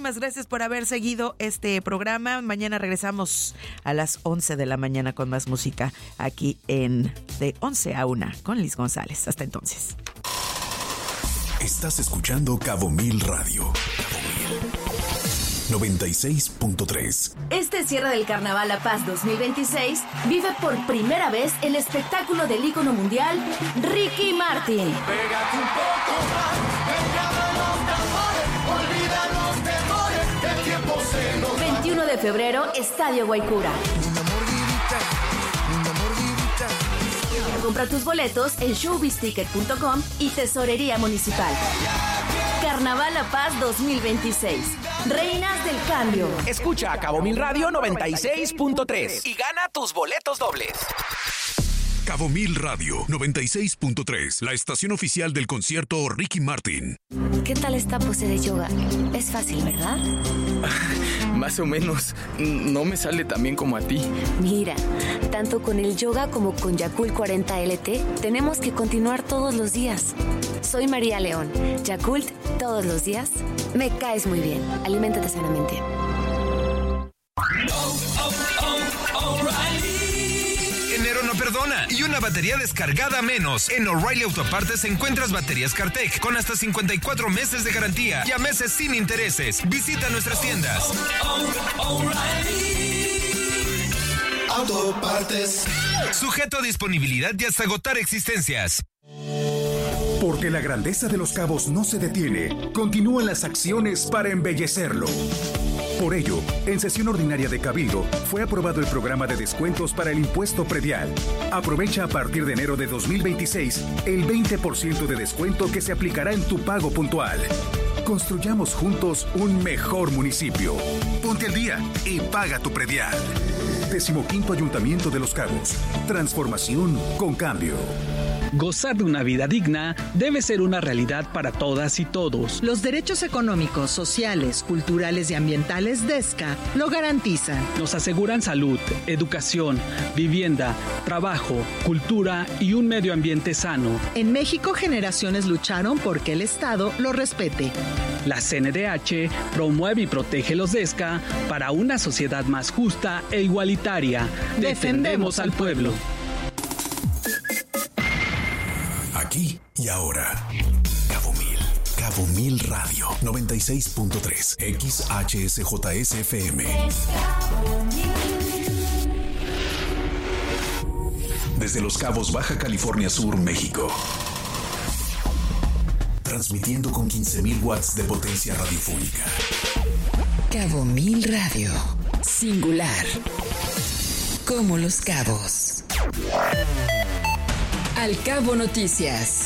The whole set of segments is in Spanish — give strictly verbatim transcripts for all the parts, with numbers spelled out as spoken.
muchísimas gracias por haber seguido este programa. Mañana regresamos a las once de la mañana con más música aquí en De once a una con Liz González. Hasta entonces. Estás escuchando Cabo Mil Radio. Cabo Mil. noventa y seis punto tres. Este cierre del Carnaval La Paz dos mil veintiséis vive por primera vez el espectáculo del ícono mundial Ricky Martin. Pégate un poco más, pégate los tambores, olvida los temores, el tiempo se nos va. veintiuno de febrero, Estadio Guaycura. Una mordidita, una mordidita. Compra tus boletos en showbiz ticket punto com y Tesorería Municipal. Carnaval La Paz dos mil veintiséis. Reinas del Cambio. Escucha a Cabo Mil Radio noventa y seis punto tres y gana tus boletos dobles. Cabo Mil Radio noventa y seis punto tres, la estación oficial del concierto Ricky Martin. ¿Qué tal esta pose de yoga? Es fácil, ¿verdad? Más o menos. No me sale tan bien como a ti. Mira, tanto con el yoga como con Yakult cuarenta L T, tenemos que continuar todos los días. Soy María León. Yakult, todos los días. Me caes muy bien. Aliméntate sanamente. Enero no perdona y una batería descargada menos. En O'Reilly Auto Partes encuentras baterías CarTech con hasta cincuenta y cuatro meses de garantía y a meses sin intereses. Visita nuestras tiendas. Auto Partes. Sujeto a disponibilidad y hasta agotar existencias. Porque la grandeza de Los Cabos no se detiene, continúan las acciones para embellecerlo. Por ello, en sesión ordinaria de Cabildo, fue aprobado el programa de descuentos para el impuesto predial. Aprovecha a partir de enero de dos mil veintiséis el veinte por ciento de descuento que se aplicará en tu pago puntual. Construyamos juntos un mejor municipio. Ponte al día y paga tu predial. Decimoquinto Ayuntamiento de Los Cabos. Transformación con cambio. Gozar de una vida digna debe ser una realidad para todas y todos. Los derechos económicos, sociales, culturales y ambientales de E S C A lo garantizan. Nos aseguran salud, educación, vivienda, trabajo, cultura y un medio ambiente sano. En México, generaciones lucharon porque el Estado lo respete. La C N D H promueve y protege los D E S C A para una sociedad más justa e igualitaria. Defendemos al pueblo. Aquí y ahora. Cabo Mil. Cabo Mil Radio noventa y seis punto tres. X H S J S F M. Desde Los Cabos, Baja California Sur, México. Transmitiendo con quince mil watts de potencia radiofónica. Cabo Mil Radio. Singular. Como Los Cabos. Al Cabo Noticias.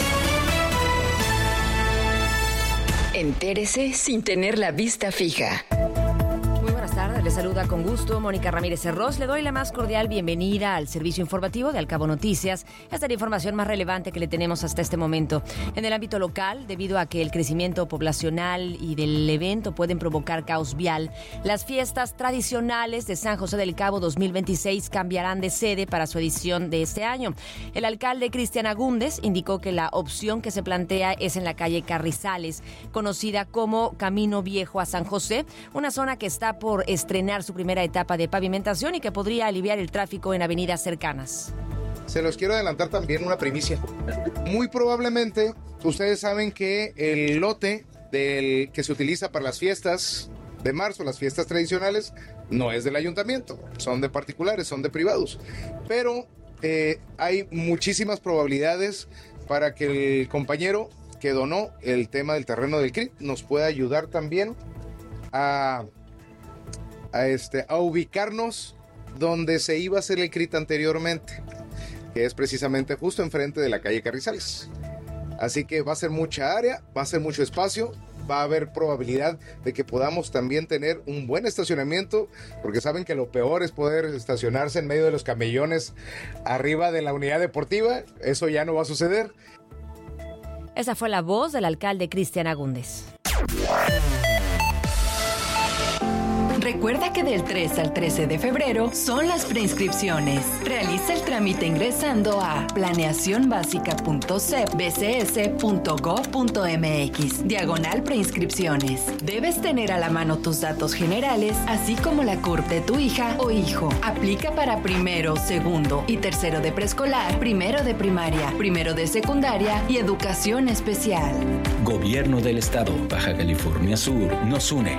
Entérese sin tener la vista fija. Muy buenas tardes, le saluda con gusto Mónica Ramírez Herros. Le doy la más cordial bienvenida al servicio informativo de Al Cabo Noticias. Esta es la información más relevante que le tenemos hasta este momento. En el ámbito local, debido a que el crecimiento poblacional y del evento pueden provocar caos vial, las fiestas tradicionales de San José del Cabo dos mil veintiséis cambiarán de sede para su edición de este año. El alcalde Cristian Agúndez indicó que la opción que se plantea es en la calle Carrizales, conocida como Camino Viejo a San José, una zona que está por estrenar su primera etapa de pavimentación y que podría aliviar el tráfico en avenidas cercanas. Se los quiero adelantar también una primicia. Muy probablemente ustedes saben que el lote del que se utiliza para las fiestas de marzo, las fiestas tradicionales, no es del ayuntamiento, son de particulares, son de privados. Pero eh, hay muchísimas probabilidades para que el compañero que donó el tema del terreno del C R I T nos pueda ayudar también a... A, este, a ubicarnos donde se iba a hacer el C R I T anteriormente, que es precisamente justo enfrente de la calle Carrizales. Así que va a ser mucha área, va a ser mucho espacio, va a haber probabilidad de que podamos también tener un buen estacionamiento, porque saben que lo peor es poder estacionarse en medio de los camellones arriba de la unidad deportiva. Eso ya no va a suceder. Esa fue la voz del alcalde Cristian Agúndez. Recuerda que del tres al trece de febrero son las preinscripciones. Realiza el trámite ingresando a planeación básica punto c b c s punto gov punto m x, diagonal preinscripciones. Debes tener a la mano tus datos generales, así como la C U R P de tu hija o hijo. Aplica para primero, segundo y tercero de preescolar, primero de primaria, primero de secundaria y educación especial. Gobierno del Estado, Baja California Sur, nos une.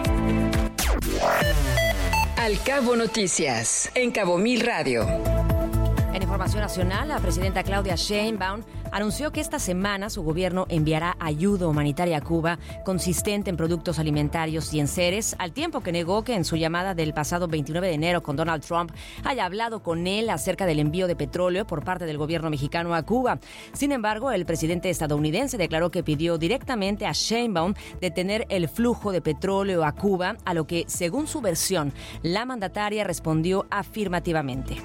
Al Cabo Noticias, en Cabo Mil Radio. En información nacional, la presidenta Claudia Sheinbaum anunció que esta semana su gobierno enviará ayuda humanitaria a Cuba consistente en productos alimentarios y enseres, al tiempo que negó que en su llamada del pasado veintinueve de enero con Donald Trump haya hablado con él acerca del envío de petróleo por parte del gobierno mexicano a Cuba. Sin embargo, el presidente estadounidense declaró que pidió directamente a Sheinbaum detener el flujo de petróleo a Cuba, a lo que, según su versión, la mandataria respondió afirmativamente.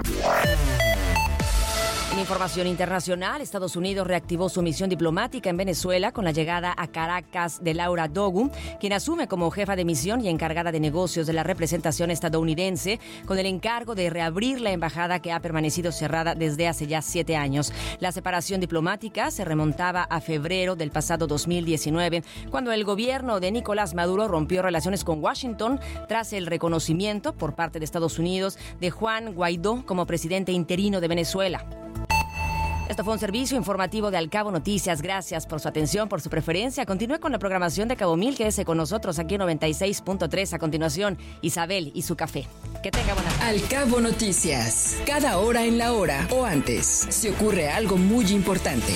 En información internacional, Estados Unidos reactivó su misión diplomática en Venezuela con la llegada a Caracas de Laura Dogu, quien asume como jefa de misión y encargada de negocios de la representación estadounidense, con el encargo de reabrir la embajada que ha permanecido cerrada desde hace ya siete años. La separación diplomática se remontaba a febrero del pasado dos mil diecinueve, cuando el gobierno de Nicolás Maduro rompió relaciones con Washington tras el reconocimiento por parte de Estados Unidos de Juan Guaidó como presidente interino de Venezuela. Esto fue un servicio informativo de Al Cabo Noticias. Gracias por su atención, por su preferencia. Continúe con la programación de Cabo Mil. Quédese con nosotros aquí en noventa y seis punto tres. A continuación, Isabel y su café. Que tenga buena tarde. Al Cabo Noticias. Cada hora en la hora o antes, se ocurre algo muy importante.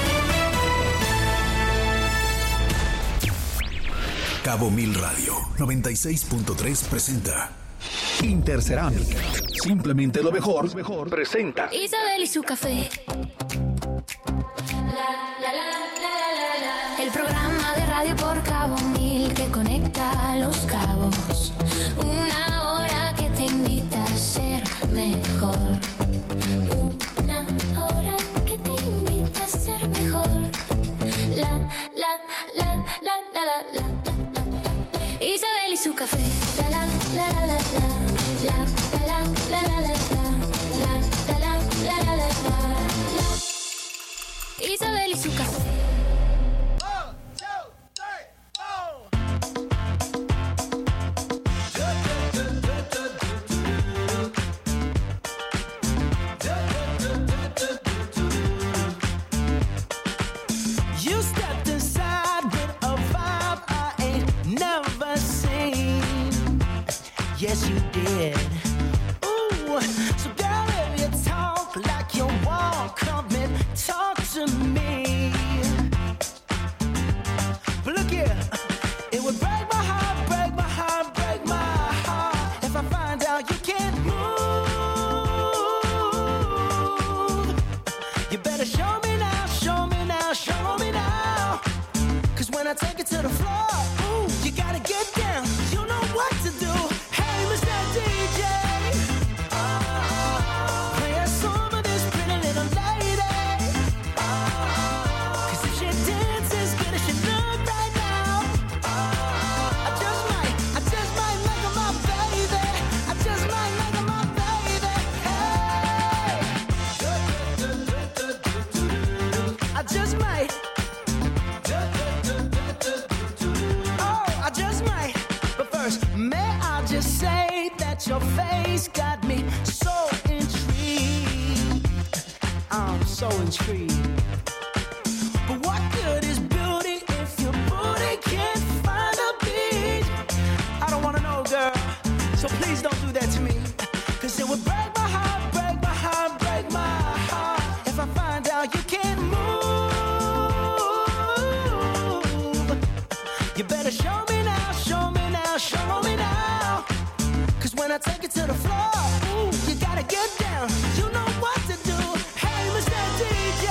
Cabo Mil Radio noventa y seis punto tres presenta Intercerámica. Simplemente lo mejor, mejor presenta Isabel y su café. El programa de radio por Cabo Mil que conecta a los cabos. Una hora que te invita a ser mejor. Una hora que te invita a ser mejor. La, la, la, la, la, la, la, la. Isabel y su café. La, la, la, la, la, la. La, la, la, la, la, la, la, la, la, la, la, la, la. Isabel y su café. You stepped inside with a vibe I ain't never seen. Yes, you did. Ooh, so girl, if you talk like you walk, come and talk to me. But look here, it would break my heart, break my heart, break my heart if I find out you can't move. You better show me now, show me now, show me now. Cause when I take it to the floor, ooh, you gotta get down. You know what to do. D J, oh, play a song of this pretty little lady. Oh, cause if she dances good as she look right now, oh, I just might, I just might make her my baby. I just might make her my baby. Hey, I just might. Oh, I just might. But first, may I just say that your face got me so intrigued. I'm so intrigued. But what good is beauty if your booty can't find a beat? I don't wanna know, girl, so please don't do that to me. Cause it would break my heart, break my heart, break my heart if I find out you can't move. You better show me now, show me now, show me now. Cause when I take it to the floor, ooh, you gotta get down. You know what to do. Hey, Mister D J,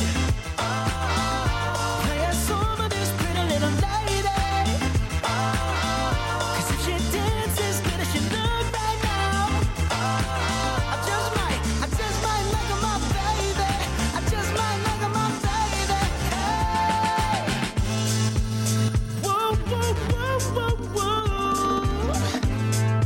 oh, play a song of this pretty little lady. Oh, cause if she dances good as she look right now, oh, I just might, I just might make her my baby. I just might make her my baby. Hey, whoa, whoa, whoa, whoa, whoa.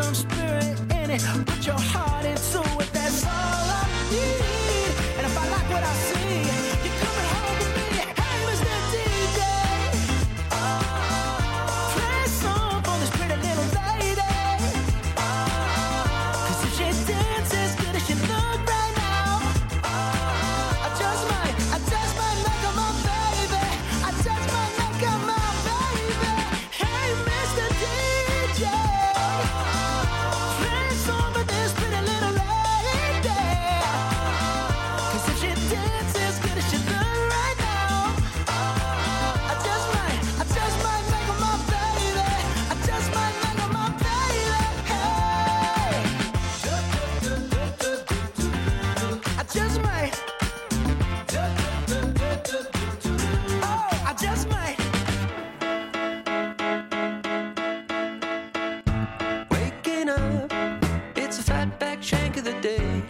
some spirit in it. Put your heart into it, that's all I need. And if I like what I see, you're coming home with me. Hey, Mister D J, oh, play a song for this pretty little lady. Oh, cause if she dances as good as she look right now, oh, I just might, I just might make her my baby. I just might make her my baby. Hey, Mister D J, play a song for this pretty little lady. Cause if she dances as good as she look right now, I just might, I just might make her my baby. I just might make her my baby. Hey, I just might. Oh, I just might. Waking up, it's a fatback shank of the day.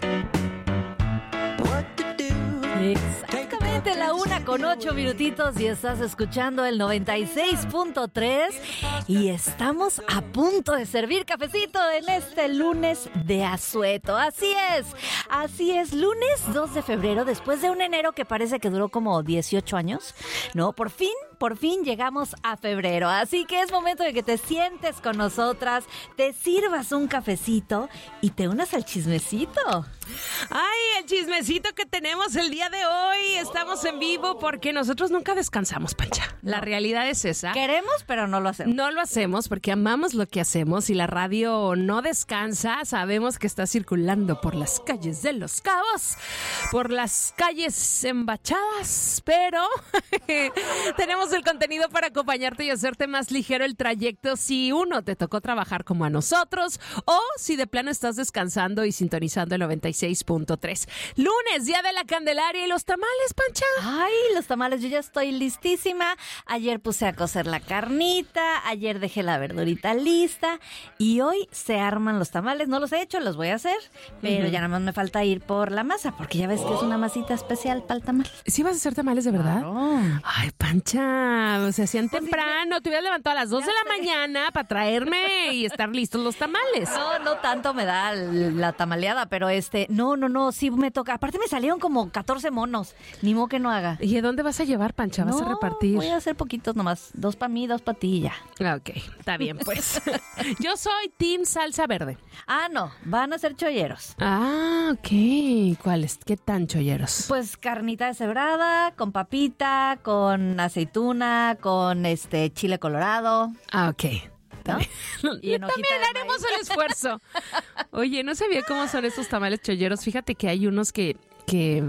What to do? Exactamente la una con ocho minutitos y estás escuchando el noventa y seis punto tres y estamos a punto de servir cafecito en este lunes de asueto. Así es, así es, lunes dos de febrero, después de un enero que parece que duró como dieciocho años, ¿no? Por fin, por fin llegamos a febrero, así que es momento de que te sientes con nosotras, te sirvas un cafecito y te unas al chismecito. Ay, el chismecito que tenemos el día de hoy. Estamos en vivo porque nosotros nunca descansamos, Pancha. La realidad es esa. Queremos, pero no lo hacemos. No lo hacemos porque amamos lo que hacemos y la radio no descansa. Sabemos que está circulando por las calles de Los Cabos, por las calles embachadas, pero tenemos el contenido para acompañarte y hacerte más ligero el trayecto si uno te tocó trabajar como a nosotros o si de plano estás descansando y sintonizando el noventa y seis punto tres. Lunes, Día de la Candelaria y los tamales, Pancha. Ay, los tamales, yo ya estoy listísima. Ayer puse a cocer la carnita, ayer dejé la verdurita lista y hoy se arman los tamales. No los he hecho, los voy a hacer, pero uh-huh. ya nada más me falta ir por la masa, porque ya ves que es una masita especial para el tamal. ¿Sí vas a hacer tamales de verdad? Claro. Ay, Pancha, se hacían pues temprano, sí, te hubieras levantado a las dos de la sé. mañana para traerme y estar listos los tamales. No, no tanto me da la tamaleada, pero este, no, no, no, sí me toca. Aparte me salieron como catorce monos, ni modo que no haga. ¿Y de dónde vas a llevar, Pancha? ¿Vas no, a repartir? Voy a hacer poquitos nomás, dos para mí, dos para ti y ya. Ok, está bien, pues. Yo soy team salsa verde. Ah, no, van a ser cholleros. Ah, ok. ¿Cuáles? ¿Qué tan cholleros? Pues carnita deshebrada, con papita, con aceituna, con este chile colorado. Ah, ok. ¿No? Y también haremos el esfuerzo. Oye, no sabía cómo son estos tamales cholleros. Fíjate que hay unos que... que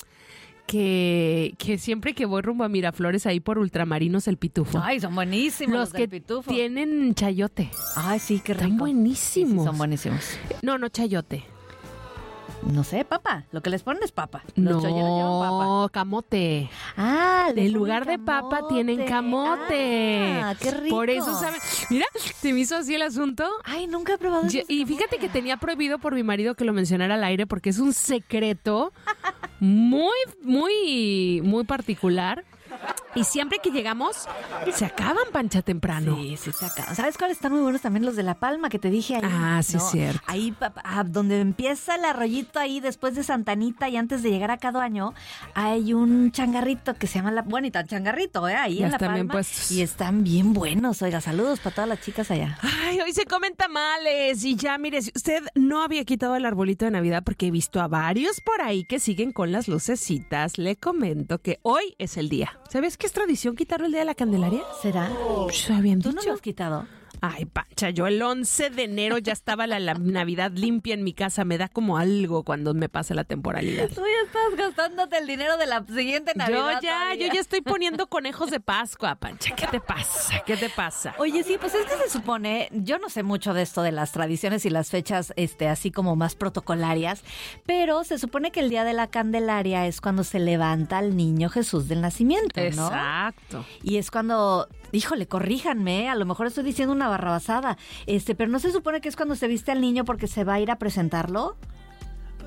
Que, que siempre que voy rumbo a Miraflores, ahí por Ultramarinos, el Pitufo. Ay, son buenísimos los, los que del Pitufo. Tienen chayote. Ay, sí, qué rico. Están buenísimos. Sí, sí, son buenísimos. No, no chayote. No sé, papa. Lo que les ponen es papa. Los no, llevan papa. Camote. Ah, en lugar de papa tienen camote. Ah, qué rico. Por eso saben. Mira, se me hizo así el asunto. Ay, nunca he probado eso. Y fíjate que tenía prohibido por mi marido que lo mencionara al aire porque es un secreto muy, muy, muy particular. Y siempre que llegamos, se acaban, Pancha, temprano. Sí, sí, se acaban. ¿Sabes cuáles están muy buenos también? Los de La Palma, que te dije ahí. Ah, sí, ¿no? cierto. Ahí, ah, donde empieza el arroyito ahí, después de Santanita y antes de llegar a Cadoaño, hay un changarrito que se llama La... Bueno, y tan changarrito, ¿eh? Ahí ya en La están Palma. Bien puestos. Y están bien buenos. Oiga, saludos para todas las chicas allá. Ay, hoy se comen tamales. Y ya, mire, si usted no había quitado el arbolito de Navidad, porque he visto a varios por ahí que siguen con las lucecitas, le comento que hoy es el día. ¿Sabes qué es tradición quitarlo el día de la Candelaria? ¿Será? ¿Se habían ¿Tú dicho? no lo has quitado? Ay, Pancha, yo el once de enero ya estaba la, la Navidad limpia en mi casa. Me da como algo cuando me pasa la temporalidad. Tú ya estás gastándote el dinero de la siguiente Navidad. Yo ya, todavía. yo ya estoy poniendo conejos de Pascua, Pancha. ¿Qué te pasa? ¿Qué te pasa? Oye, sí, pues es que se supone, yo no sé mucho de esto de las tradiciones y las fechas, este, así como más protocolarias, pero se supone que el día de la Candelaria es cuando se levanta al niño Jesús del nacimiento, ¿no? Exacto. Y es cuando... Híjole, corríjanme, a lo mejor estoy diciendo una barrabasada, este, pero ¿no se supone que es cuando se viste al niño porque se va a ir a presentarlo?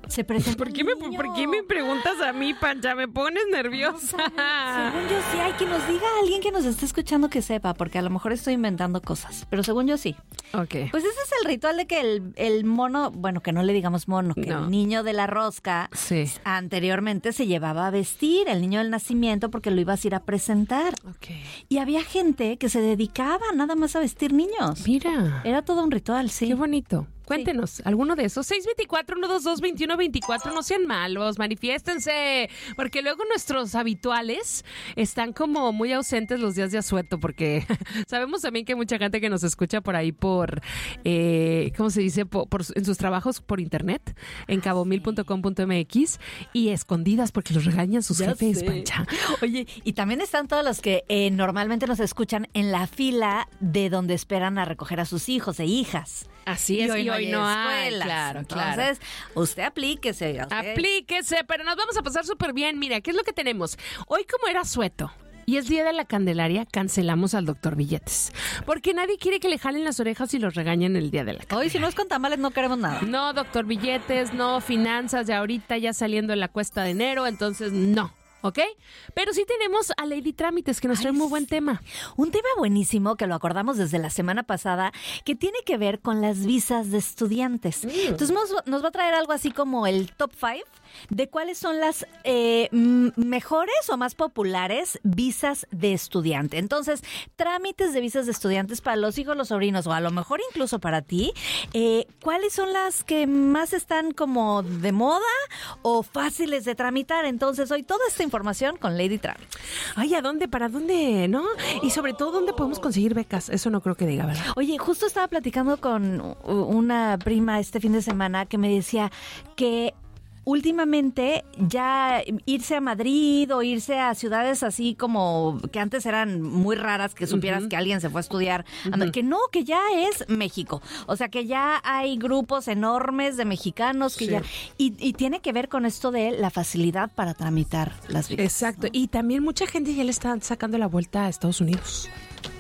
Se presenta ¿Por qué, me, ¿Por qué me preguntas a mí, Pancha? Me pones nerviosa. No, según yo sí, hay que nos diga alguien que nos esté escuchando que sepa, porque a lo mejor estoy inventando cosas, pero según yo sí. Ok. Pues ese es el ritual de que el, el mono, bueno, que no le digamos mono, que no. el niño de la rosca sí. anteriormente se llevaba a vestir, el niño del nacimiento, porque lo ibas a ir a presentar. Okay. Y había gente que se dedicaba nada más a vestir niños. Mira. Era todo un ritual, sí. Qué bonito. Cuéntenos, sí. alguno de esos. seis dos cuatro, uno dos dos, dos uno dos cuatro, no sean malos, manifiéstense. Porque luego nuestros habituales están como muy ausentes los días de asueto, porque sabemos también que hay mucha gente que nos escucha por ahí por, eh, ¿cómo se dice? Por, por, en sus trabajos por internet, en cabo mil punto com punto m x, y escondidas porque los regañan sus ya jefes, sé. Pancha. Oye, y también están todos los que eh, normalmente nos escuchan en la fila de donde esperan a recoger a sus hijos e hijas. Así es, y hoy, y hoy no hay, escuelas. Claro, claro. Entonces, usted aplíquese. Usted... Aplíquese, pero nos vamos a pasar súper bien. Mira, ¿qué es lo que tenemos? Hoy, como era asueto y es Día de la Candelaria, cancelamos al doctor Billetes. Porque nadie quiere que le jalen las orejas y los regañen el Día de la Candelaria. Hoy, si no es con tamales, no queremos nada. No, doctor Billetes, no, finanzas, ya ahorita, ya saliendo en la cuesta de enero, entonces no. ¿Ok? Pero sí tenemos a Lady Trámites, que nos trae Ay, muy buen tema. Un tema buenísimo que lo acordamos desde la semana pasada, que tiene que ver con las visas de estudiantes. Mm. Entonces nos, nos va a traer algo así como el top five de cuáles son las eh, mejores o más populares visas de estudiante. Entonces, trámites de visas de estudiantes para los hijos, los sobrinos, o a lo mejor incluso para ti. Eh, ¿Cuáles son las que más están como de moda o fáciles de tramitar? Entonces, hoy toda esta información con Lady Trámites. Ay, ¿a dónde? ¿Para dónde? ¿No? Y sobre todo, ¿dónde podemos conseguir becas? Eso no creo que diga, ¿verdad? Oye, justo estaba platicando con una prima este fin de semana que me decía que últimamente ya irse a Madrid o irse a ciudades así como que antes eran muy raras, que supieras uh-huh. que alguien se fue a estudiar, uh-huh. que no, que ya es México. O sea, que ya hay grupos enormes de mexicanos que sí. ya... Y, y tiene que ver con esto de la facilidad para tramitar las visas. Exacto. ¿No? Y también mucha gente ya le está sacando la vuelta a Estados Unidos.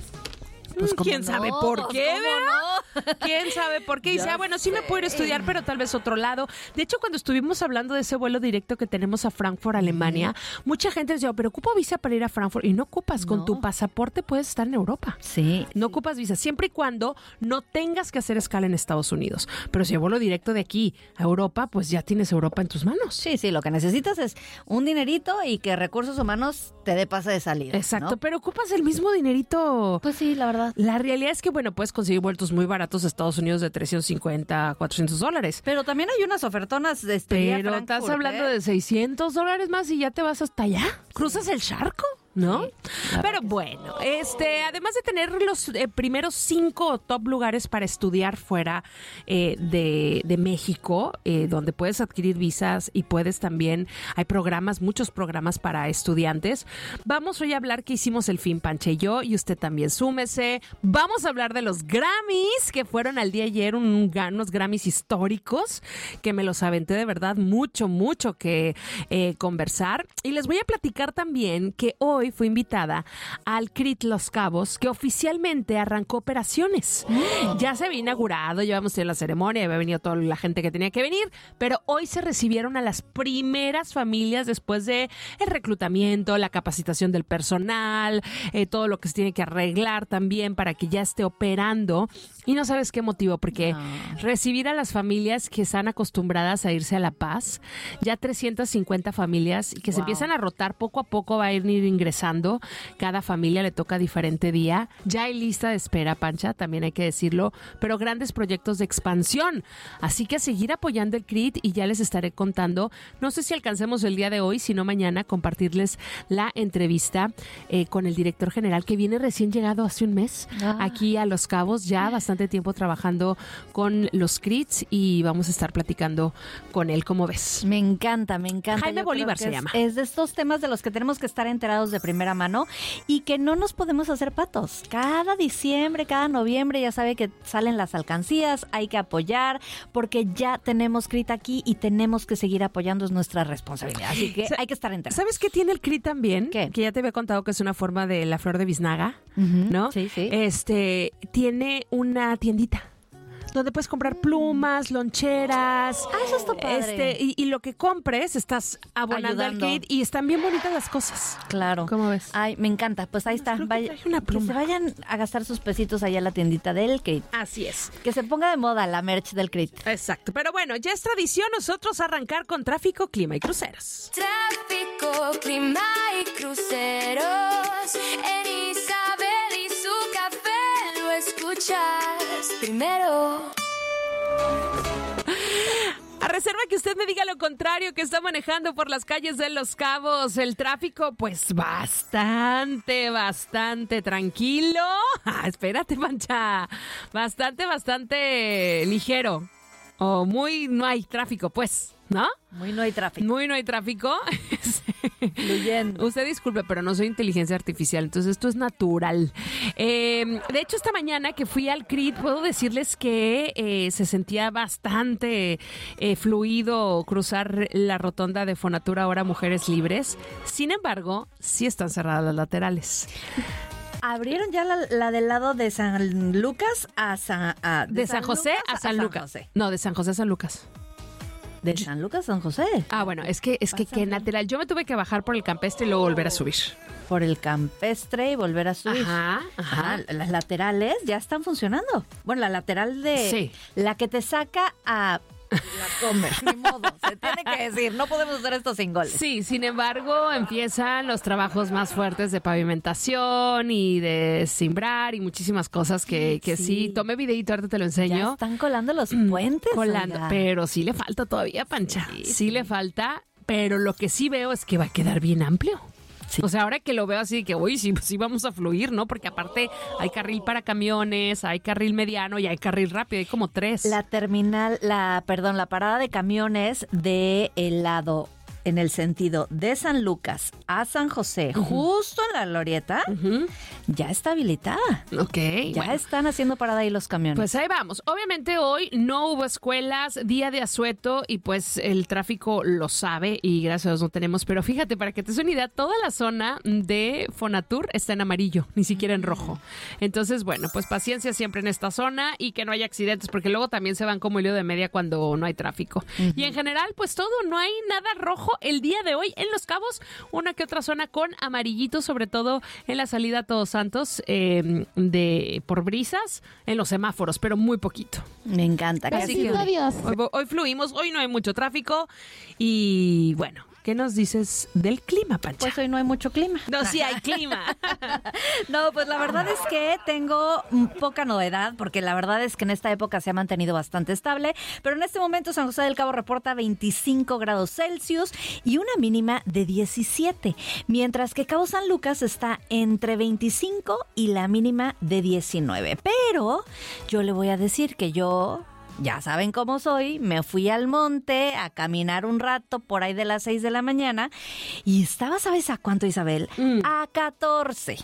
Pues ¿quién no? sabe por qué? No? ¿Quién sabe por qué? Y dice, ah, bueno, sí me puedo ir a estudiar, pero tal vez otro lado. De hecho, cuando estuvimos hablando de ese vuelo directo que tenemos a Frankfurt, Alemania, mm. mucha gente decía, pero ocupo visa para ir a Frankfurt. Y no ocupas, no. con tu pasaporte puedes estar en Europa. Sí. No ocupas visa, siempre y cuando no tengas que hacer escala en Estados Unidos. Pero si vuelo directo de aquí a Europa, pues ya tienes Europa en tus manos. Sí, sí, lo que necesitas es un dinerito y que Recursos Humanos te dé pase de salida. Exacto, ¿no? pero ocupas el mismo dinerito. Pues sí, la verdad. La realidad es que, bueno, puedes conseguir vueltos muy baratos a Estados Unidos de trescientos cincuenta a cuatrocientos dólares. Pero también hay unas ofertonas de este Pero estás hablando ¿eh? de seiscientos dólares más y ya te vas hasta allá. ¿Cruzas el charco? ¿No? Sí, pero bueno, este, además de tener los eh, primeros cinco top lugares para estudiar fuera eh, de, de México, eh, donde puedes adquirir visas y puedes también, hay programas, muchos programas para estudiantes. Vamos hoy a hablar que hicimos el fin, Pancha y yo, y usted también súmese. Vamos a hablar de los Grammys, que fueron al día de ayer un, unos Grammys históricos, que me los aventé de verdad mucho, mucho que eh, conversar. Y les voy a platicar también que hoy fui invitada al C R I T Los Cabos, que oficialmente arrancó operaciones. Mm. Ya se había inaugurado, llevamos en la ceremonia, había venido toda la gente que tenía que venir, pero hoy se recibieron a las primeras familias después de el reclutamiento, la capacitación del personal, eh, todo lo que se tiene que arreglar también para que ya esté operando. Y no sabes qué motivo, porque no. recibir a las familias que están acostumbradas a irse a La Paz, ya trescientas cincuenta familias que wow. se empiezan a rotar poco a poco, va a ir ingresando. Cada familia le toca diferente día. Ya hay lista de espera, Pancha, también hay que decirlo, pero grandes proyectos de expansión. Así que a seguir apoyando el C R I T y ya les estaré contando. No sé si alcancemos el día de hoy, si no mañana, compartirles la entrevista eh, con el director general que viene recién llegado hace un mes ah. aquí a Los Cabos, ya bastante tiempo trabajando con los C R I Ts y vamos a estar platicando con él, ¿cómo ves? Me encanta, me encanta. Jaime Yo Bolívar se es, llama. Es de estos temas de los que tenemos que estar enterados de primera mano y que no nos podemos hacer patos. Cada diciembre, cada noviembre, ya sabe que salen las alcancías, hay que apoyar porque ya tenemos C R I T aquí y tenemos que seguir apoyando, es nuestra responsabilidad. Así que hay que estar enterados. ¿Sabes qué tiene el C R I T también? ¿Qué? Que ya te había contado que es una forma de la flor de biznaga, uh-huh. ¿no? Sí, sí. Este, tiene una tiendita donde puedes comprar plumas, loncheras. Ah, eso está padre. Este, y, y lo que compres, estás abonando Ayudando. al kit y están bien bonitas las cosas. Claro. ¿Cómo ves? Ay, me encanta. Pues ahí está. Creo que Vaya- traje una que pluma. se vayan a gastar sus pesitos allá a la tiendita del Crit. Así es. Que se ponga de moda la merch del Crit. Exacto. Pero bueno, ya es tradición nosotros arrancar con tráfico, clima y cruceros. Tráfico, clima y cruceros. En Isabel y su café lo escuchas primero. A reserva que usted me diga lo contrario, que está manejando por las calles de Los Cabos. El tráfico, pues bastante, bastante tranquilo. Ah, espérate, Pancha. Bastante, bastante ligero. O muy no hay tráfico, pues, ¿no? Muy no hay tráfico. Muy no hay tráfico. Fluyendo. Usted disculpe, pero no soy inteligencia artificial, entonces esto es natural. Eh, de hecho, esta mañana que fui al Crit, puedo decirles que eh, se sentía bastante eh, fluido cruzar la rotonda de Fonatura ahora Mujeres Libres. Sin embargo, sí están cerradas las laterales. Abrieron ya la, la del lado de San Lucas a San... a- De, San José Lucas a San Lucas. José. No, de San José a San Lucas. De San Lucas a San José. Ah, bueno, es que es que, que lateral. Yo me tuve que bajar por el campestre y luego volver a subir. Por el campestre y volver a subir. Ajá, ajá. Ah, las laterales ya están funcionando. Bueno, la lateral de... Sí. La que te saca a... La comer, ni modo, se tiene que decir, no podemos hacer esto sin goles. Sí, sin embargo, empiezan los trabajos más fuertes de pavimentación y de cimbrar y muchísimas cosas que, que sí. Sí. Tomé videito, ahorita te lo Ya enseño. están colando los puentes. Colando, oiga. pero sí le falta todavía, Pancha. Sí, Sí, le falta, pero lo que sí veo es que va a quedar bien amplio. Sí. O sea, ahora que lo veo así, que uy, sí, sí vamos a fluir, ¿no? Porque aparte hay carril para camiones, hay carril mediano y hay carril rápido, hay como tres. La terminal, la, perdón, la parada de camiones de el lado, en el sentido de San Lucas a San José, uh-huh. justo en la glorieta, uh-huh. ya está habilitada. Ok. Ya bueno. están haciendo parada ahí los camiones. Pues ahí vamos. Obviamente hoy no hubo escuelas, día de asueto y pues el tráfico lo sabe y gracias a Dios no tenemos. Pero fíjate, para que te des una idea, toda la zona de Fonatur está en amarillo, ni siquiera en rojo. Entonces, bueno, pues paciencia siempre en esta zona y que no haya accidentes porque luego también se van como hilo de media cuando no hay tráfico. Uh-huh. Y en general, pues todo, no hay nada rojo el día de hoy en Los Cabos, una que otra zona con amarillito, sobre todo en la salida a Todos Santos eh, de por brisas, en los semáforos, pero muy poquito. Me encanta. Así que hoy, hoy fluimos, hoy no hay mucho tráfico y bueno, ¿qué nos dices del clima, Pancha? Pues hoy no hay mucho clima. No, sí hay clima. No, pues la verdad es que tengo poca novedad, porque la verdad es que en esta época se ha mantenido bastante estable, pero en este momento San José del Cabo reporta veinticinco grados Celsius y una mínima de diecisiete, mientras que Cabo San Lucas está entre veinticinco y la mínima de diecinueve. Pero yo le voy a decir que yo... Ya saben cómo soy, me fui al monte a caminar un rato por ahí de las seis de la mañana y estaba, ¿sabes a cuánto, Isabel? Mm. A catorce.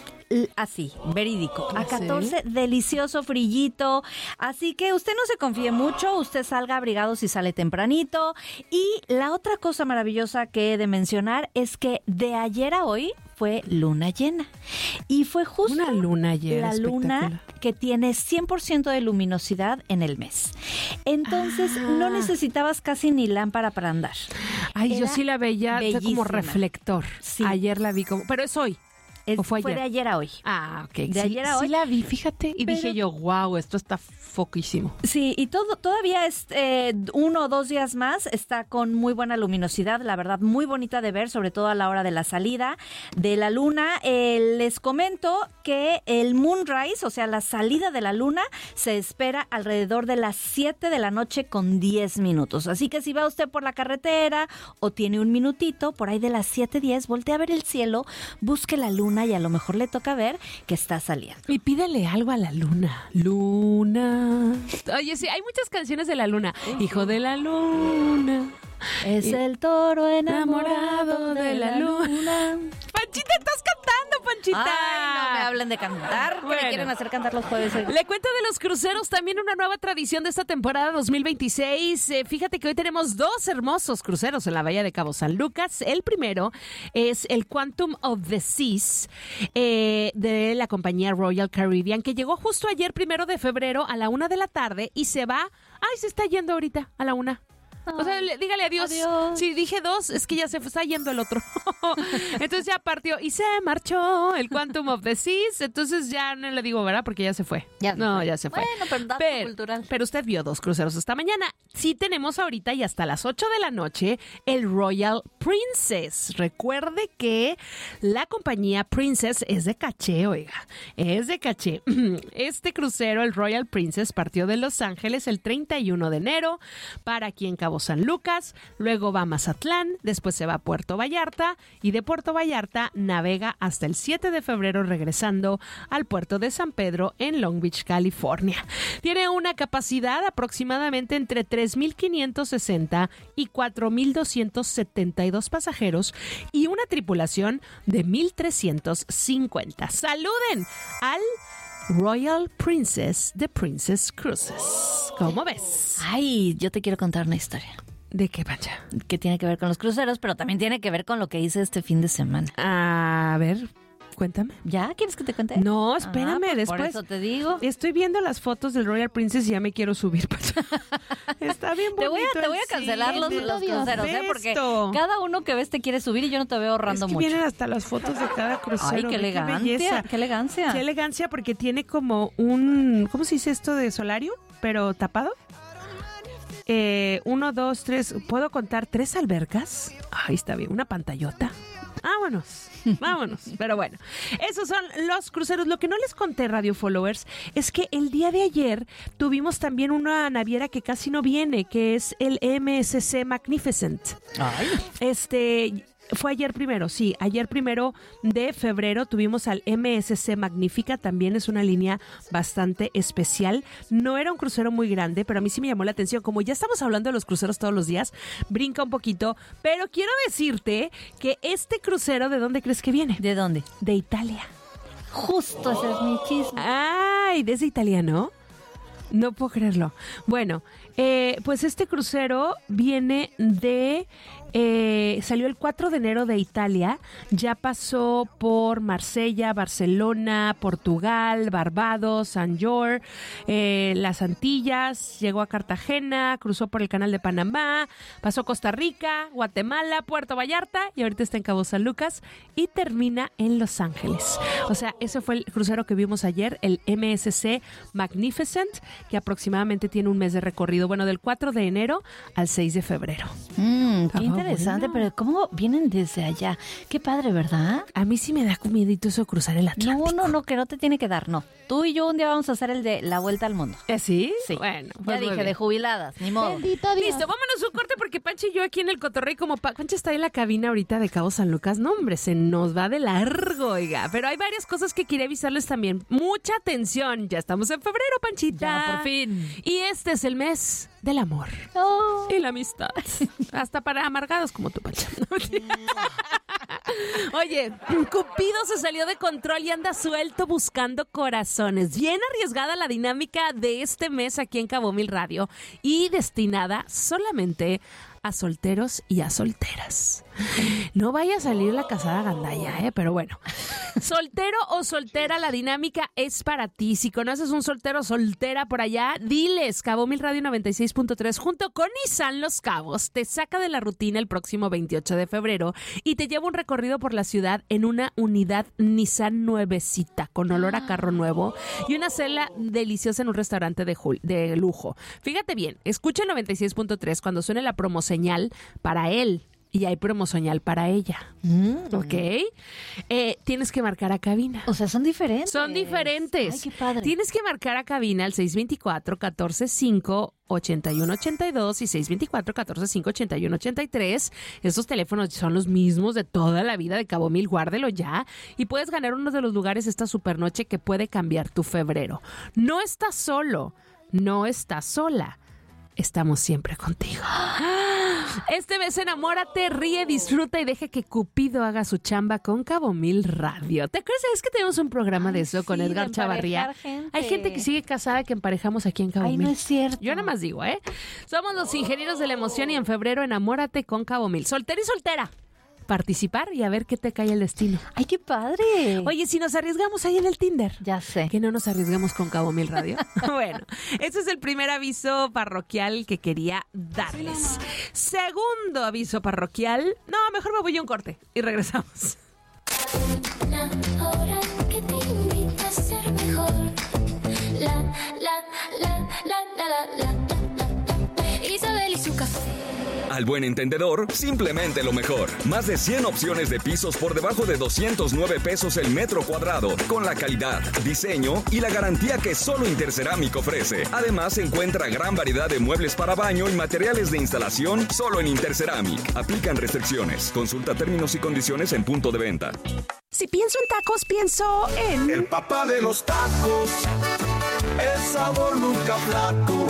Así, verídico. A catorce, ¿sí? Delicioso frillito. Así que usted no se confíe mucho, usted salga abrigado si sale tempranito. Y la otra cosa maravillosa que he de mencionar es que de ayer a hoy fue luna llena. Y fue justo una luna llena, la luna que tiene cien por ciento de luminosidad en el mes. Entonces, ah. no necesitabas casi ni lámpara para andar. Ay, Era yo sí la veía bellísima. Como reflector. Sí. Ayer la vi como... Pero es hoy. Es, ¿O fue, fue ayer? de ayer a hoy. Ah, ok. De sí, ayer a hoy. Sí la vi, fíjate. Y Pero, dije yo, wow, esto está foquísimo. Sí, y todo todavía es eh, uno o dos días más. Está con muy buena luminosidad, la verdad, muy bonita de ver, sobre todo a la hora de la salida de la luna. Eh, les comento que el moonrise, o sea, la salida de la luna, se espera alrededor de las siete de la noche con diez minutos. Así que si va usted por la carretera o tiene un minutito, por ahí de las siete diez, voltea a ver el cielo, busque la luna y a lo mejor le toca ver que está saliendo. Y pídele algo a la luna. Luna. Oye, sí, hay muchas canciones de la luna. Uh-huh. Hijo de la luna. Es y el toro enamorado, enamorado de, de la luna. luna. Panchito, que estás cantando, Panchita. Ay, no me hablen de cantar. ¿Qué Bueno. me quieren hacer cantar los jueves hoy? Le cuento de los cruceros, también una nueva tradición de esta temporada dos mil veintiséis. Eh, fíjate que hoy tenemos dos hermosos cruceros en la bahía de Cabo San Lucas. El primero es el Quantum of the Seas eh, de la compañía Royal Caribbean, que llegó justo ayer, primero de febrero, a la una de la tarde y se va. Ay, se está yendo ahorita a la una. O sea, le- dígale adiós. Adiós. Si dije dos, es que ya se está yendo el otro. Entonces ya partió y se marchó el Quantum of the Seas. Entonces ya no le digo, ¿verdad? Porque ya se fue. Ya se no, fue. ya se fue. Bueno, pero dato pero, cultural. pero usted vio dos cruceros esta mañana. Sí tenemos ahorita y hasta las ocho de la noche el Royal Princess. Recuerde que la compañía Princess es de caché, oiga. Es de caché. Este crucero, el Royal Princess, partió de Los Ángeles el treinta y uno de enero para aquí en Cabo San Lucas. Luego va a Mazatlán, después se va a Puerto Vallarta y de Puerto Vallarta navega hasta el siete de febrero regresando al puerto de San Pedro en Long Beach, California. Tiene una capacidad aproximadamente entre tres mil quinientos sesenta y cuatro mil doscientos setenta y dos pasajeros y una tripulación de mil trescientos cincuenta. ¡Saluden al Royal Princess de Princess Cruises! ¿Cómo ves? Ay, yo te quiero contar una historia. ¿De qué, Pancha? Que tiene que ver con los cruceros, pero también tiene que ver con lo que hice este fin de semana. A ver, cuéntame. ¿Ya? ¿Quieres que te cuente? No, espérame, Ah, pues después. Por eso te digo. Estoy viendo las fotos del Royal Princess y ya me quiero subir. Pancha. Está bien bonito. Te voy a, te voy a el cancelar los, cine. los cruceros, ¿eh? Porque Esto. cada uno que ves te quiere subir y yo no te veo ahorrando Es que mucho. vienen hasta las fotos de cada crucero. Ay, qué ve elegancia, belleza. qué elegancia. Qué elegancia porque tiene como un, ¿cómo se dice esto de solario? Pero tapado. Eh, uno, dos, tres. ¿Puedo contar tres albercas? Ahí está bien. Una pantallota. Vámonos, vámonos. Pero bueno, esos son los cruceros. Lo que no les conté, Radio Followers, es que el día de ayer tuvimos también una naviera que casi no viene, que es el M S C Magnificent. Ay. Este... Fue ayer primero, sí, ayer primero de febrero tuvimos al M S C Magnífica, también es una línea bastante especial. No era un crucero muy grande, pero a mí sí me llamó la atención. Como ya estamos hablando de los cruceros todos los días, brinca un poquito, pero quiero decirte que este crucero, ¿de dónde crees que viene? ¿De dónde? De Italia. Justo ese es mi chisme. Ay, ¿desde italiano? No puedo creerlo. Bueno, eh, pues este crucero viene de... Eh, salió el cuatro de enero de Italia, ya pasó por Marsella, Barcelona, Portugal, Barbados, San Jorge, eh, las Antillas, llegó a Cartagena, cruzó por el Canal de Panamá, pasó Costa Rica, Guatemala, Puerto Vallarta y ahorita está en Cabo San Lucas y termina en Los Ángeles. O sea, ese fue el crucero que vimos ayer, el M S C Magnificent, que aproximadamente tiene un mes de recorrido, bueno, del cuatro de enero al seis de febrero. Mm, qué Ah, interesante, bueno. pero ¿cómo vienen desde allá? Qué padre, ¿verdad? A mí sí me da miedito eso de cruzar el Atlántico. No, no, no, que no te tiene que dar, no. Tú y yo un día vamos a hacer el de la vuelta al mundo. ¿Eh, sí? Sí. Bueno, Ya pues muy dije, bien. de jubiladas, ni modo. Listo, vámonos un corte porque Pancha y yo aquí en el cotorreo, como Pa- Pancha está en la cabina ahorita de Cabo San Lucas, no hombre, se nos va de largo, oiga. Pero hay varias cosas que quería avisarles también. Mucha atención, ya estamos en febrero, Panchita. Ya, por fin. Y este es el mes del amor Oh. y la amistad. Hasta para amargados como tú, Pancha. Oye, Cupido se salió de control y anda suelto buscando corazones. Bien arriesgada la dinámica de este mes aquí en Cabo Mil Radio y destinada solamente a solteros y a solteras. No vaya a salir la casada gandalla, ¿eh? Pero bueno. Soltero o soltera, la dinámica es para ti. Si conoces un soltero o soltera por allá, diles. Cabo Mil Radio noventa y seis punto tres junto con Nissan Los Cabos te saca de la rutina el próximo veintiocho de febrero y te lleva un recorrido por la ciudad en una unidad Nissan nuevecita con olor a carro nuevo y una cena deliciosa en un restaurante de, jul- de lujo. Fíjate bien, escucha el noventa y seis punto tres cuando suene la promoseñal para él. Y hay promoseñal para ella. Mm. ¿Ok? Eh, tienes que marcar a cabina. O sea, son diferentes. Son diferentes. Ay, qué padre. Tienes que marcar a cabina al seis dos cuatro, uno cuatro cinco, ocho uno ocho dos y seis dos cuatro, uno cuatro cinco, ocho uno ocho tres. Estos teléfonos son los mismos de toda la vida de Cabo Mil. Guárdelo ya. Y puedes ganar uno de los lugares esta supernoche que puede cambiar tu febrero. No estás solo. No estás sola. Estamos siempre contigo. Este mes enamórate, ríe, disfruta y deja que Cupido haga su chamba con Cabo Mil Radio. ¿Te acuerdas? Es que tenemos un programa de eso Ay, con sí, Edgar Chavarría. Gente. Hay gente que sigue casada que emparejamos aquí en Cabo Ay, Mil. no es cierto. Yo nada más digo, ¿eh? Somos los ingenieros de la emoción y en febrero enamórate con Cabo Mil. Soltera y soltera. Participar y a ver qué te cae el destino. ¡Ay, qué padre! Oye, si nos arriesgamos ahí en el Tinder. Ya sé. Que no nos arriesgamos con Cabo Mil Radio. Bueno, ese es el primer aviso parroquial que quería darles. Segundo aviso parroquial. No, mejor me voy a un corte y regresamos. Una hora que te invita a ser mejor. La, la, la, la, la, la, la, la. Isabel y su café. Al buen entendedor, simplemente lo mejor. Más de cien opciones de pisos por debajo de doscientos nueve pesos el metro cuadrado, con la calidad, diseño y la garantía que solo Interceramic ofrece. Además, encuentra gran variedad de muebles para baño y materiales de instalación solo en Interceramic. Aplican restricciones. Consulta términos y condiciones en punto de venta. Si pienso en tacos, pienso en... El papá de los tacos, el sabor nunca flaco.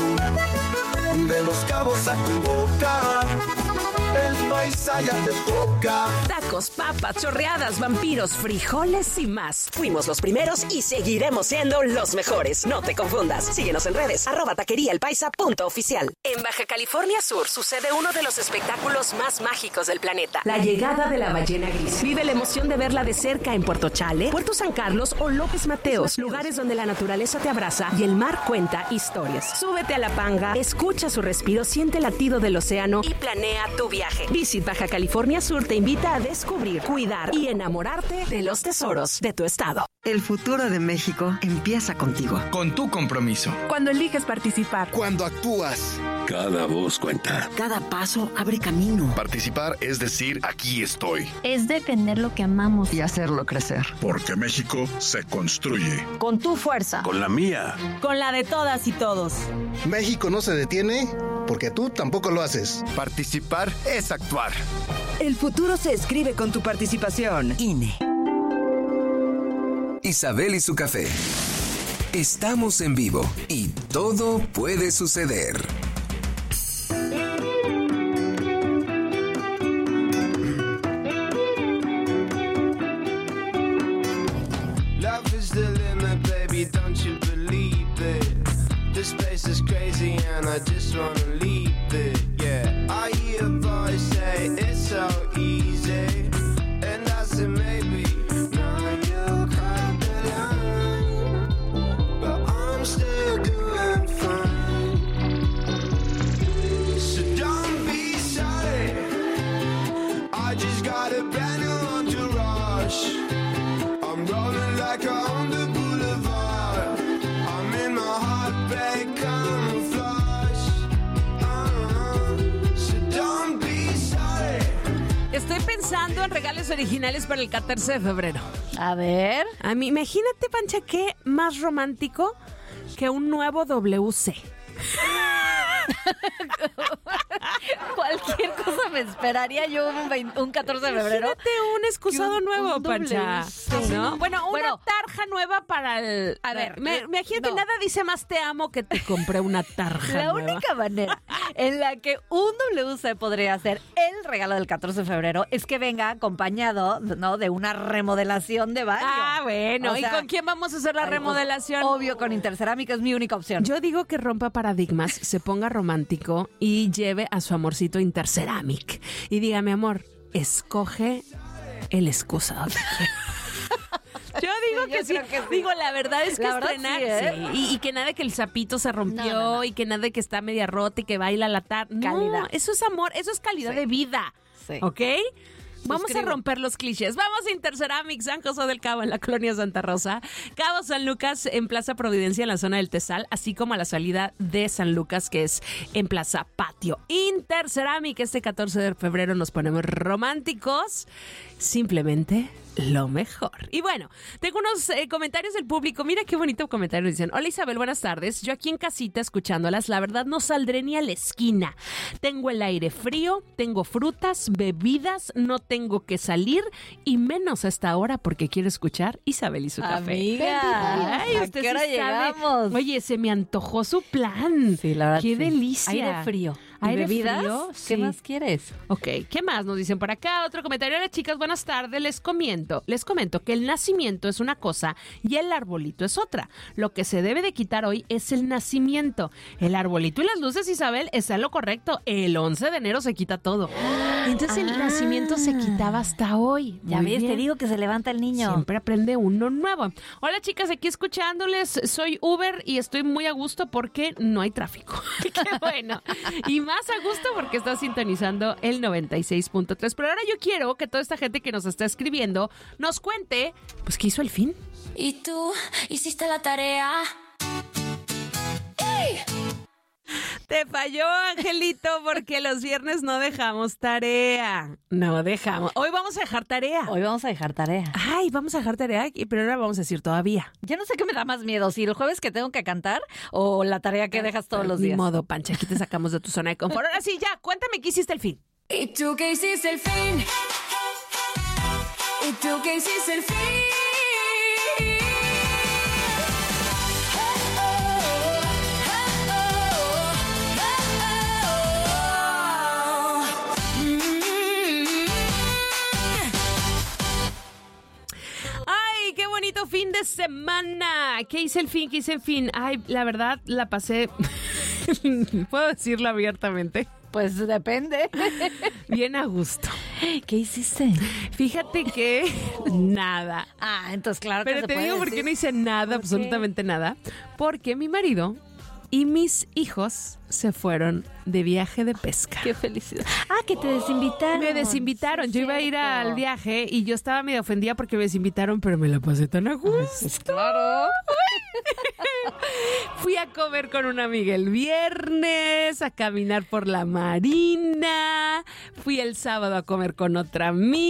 De Los Cabos a tu boca, el paisa ya te toca. Tacos, papas, chorreadas, vampiros, frijoles y más. Fuimos los primeros y seguiremos siendo los mejores. No te confundas. Síguenos en redes, arroba taquería el paisa punto oficial. En Baja California Sur sucede uno de los espectáculos más mágicos del planeta. La llegada de la ballena gris. Vive la emoción de verla de cerca en Puerto Chale, Puerto San Carlos o López Mateos. Lugares donde la naturaleza te abraza y el mar cuenta historias. Súbete a la panga, escucha su respiro, siente el latido del océano y planea tu viaje. Visit Baja California Sur te invita a descubrir, cuidar y enamorarte de los tesoros de tu estado. El futuro de México empieza contigo. Con tu compromiso. Cuando eliges participar. Cuando actúas. Cada voz cuenta. Cada paso abre camino. Participar es decir, aquí estoy. Es defender lo que amamos. Y hacerlo crecer. Porque México se construye. Con tu fuerza. Con la mía. Con la de todas y todos. México no se detiene porque tú tampoco lo haces. Participar es actuar. El futuro se escribe con tu participación. I N E. Isabel y su café. Estamos en vivo y todo puede suceder. Love is the limit, baby, don't you believe it? This place is crazy and I just wanna leave it, yeah. I hear a voice say it's so easy, and I say maybe, now you caught the line, but I'm still doing fine. So don't be sorry, I just got a brand new entourage. I'm rolling like a on the boulevard. I'm in my heartbreak camouflage. Uh-huh. So don't be sorry. Estoy pensando en regalos originales para el catorce de febrero. A ver. A mí, imagínate, Pancha, qué más romántico que un nuevo W C. Cualquier cosa me esperaría yo un, veinte, un catorce de febrero. Imagínate un excusado un, nuevo, un Pancha. ¿No? Bueno, una bueno, tarja nueva para el... A ver, me, imagínate, no. Nada dice más te amo que te compré una tarja La nueva. única manera en la que un W C podría ser el regalo del catorce de febrero es que venga acompañado, ¿no?, de una remodelación de baño. Ah, bueno. O ¿Y sea, con quién vamos a hacer la remodelación? Obvio, con Intercerámica es mi única opción. Yo digo que rompa paradigmas, se ponga romántico y lleve a su amorcito Interceramic. Y diga, mi amor, escoge el excusado que quieras. Yo digo Sí, que, yo sí. creo que sí. Digo, la verdad es que La verdad estrenar, sí, ¿eh? sí. y, y que nada de que el sapito se rompió, No, no, no. y que nada de que está media rota y que baila la tarde. No, Calidad. eso es amor, eso es calidad Sí. de vida. Sí. ¿Ok? Vamos Suscribo. a romper los clichés. Vamos a Interceramic, San José del Cabo, en la colonia Santa Rosa. Cabo San Lucas, en Plaza Providencia, en la zona del Tesal, así como a la salida de San Lucas, que es en Plaza Patio. Interceramic, este catorce de febrero nos ponemos románticos. Simplemente lo mejor. Y bueno, tengo unos eh, comentarios del público. Mira qué bonito comentario. Dicen, hola Isabel, buenas tardes. Yo aquí en casita escuchándolas, la verdad no saldré ni a la esquina. Tengo el aire frío, tengo frutas, bebidas, no tengo que salir y menos a esta hora porque quiero escuchar Isabel y su café. Amiga, Ay, ¿a usted qué hora sí sabe. llegamos? Oye, se me antojó su plan. Sí, la verdad. Qué sí. delicia. Aire frío. ¿Aire bebidas? frío? ¿Qué Sí. más quieres? Ok, ¿qué más nos dicen por acá? Otro comentario. Hola, chicas, buenas tardes. Les comento, les comento que el nacimiento es una cosa y el arbolito es otra. Lo que se debe de quitar hoy es el nacimiento. El arbolito y las luces, Isabel, está en lo correcto. El once de enero se quita todo. Entonces el Ah. nacimiento se quitaba hasta hoy. Ya Muy ves, bien. te digo que se levanta el niño. Siempre aprende uno nuevo. Hola, chicas, aquí escuchándoles. Soy Uber y estoy muy a gusto porque no hay tráfico. Qué bueno. Y más a gusto porque está sintonizando el noventa y seis punto tres. Pero ahora yo quiero que toda esta gente que nos está escribiendo nos cuente, pues, ¿qué hizo el fin? ¿Y tú hiciste la tarea? ¡Ey! Te falló, Angelito, porque los viernes no dejamos tarea. No dejamos. Hoy vamos a dejar tarea. Hoy vamos a dejar tarea. Ay, vamos a dejar tarea, pero ahora vamos a decir todavía. Ya no sé qué me da más miedo, si el jueves que tengo que cantar o la tarea que dejas todos los Ni días. modo, Pancha, aquí te sacamos de tu zona de confort. Ahora sí, ya, cuéntame qué hiciste el fin. ¿Y tú qué hiciste el fin? ¿Y tú qué hiciste el fin? ¡Ay, qué bonito fin de semana! ¿Qué hice el fin? ¿Qué hice el fin? Ay, la verdad, la pasé... ¿Puedo decirlo abiertamente? Pues depende. Bien a gusto. ¿Qué hiciste? Fíjate que nada. Ah, entonces claro que Pero se te puede digo por qué decir. no hice nada, ¿Por qué? absolutamente nada. Porque mi marido y mis hijos se fueron de viaje de pesca. Qué felicidad. Ah, que te desinvitaron. Me desinvitaron. Sí, yo iba a ir cierto. al viaje y yo estaba medio ofendida porque me desinvitaron, pero me la pasé tan a gusto. Pues claro. Fui a comer con una amiga el viernes, a caminar por la marina. Fui el sábado a comer con otra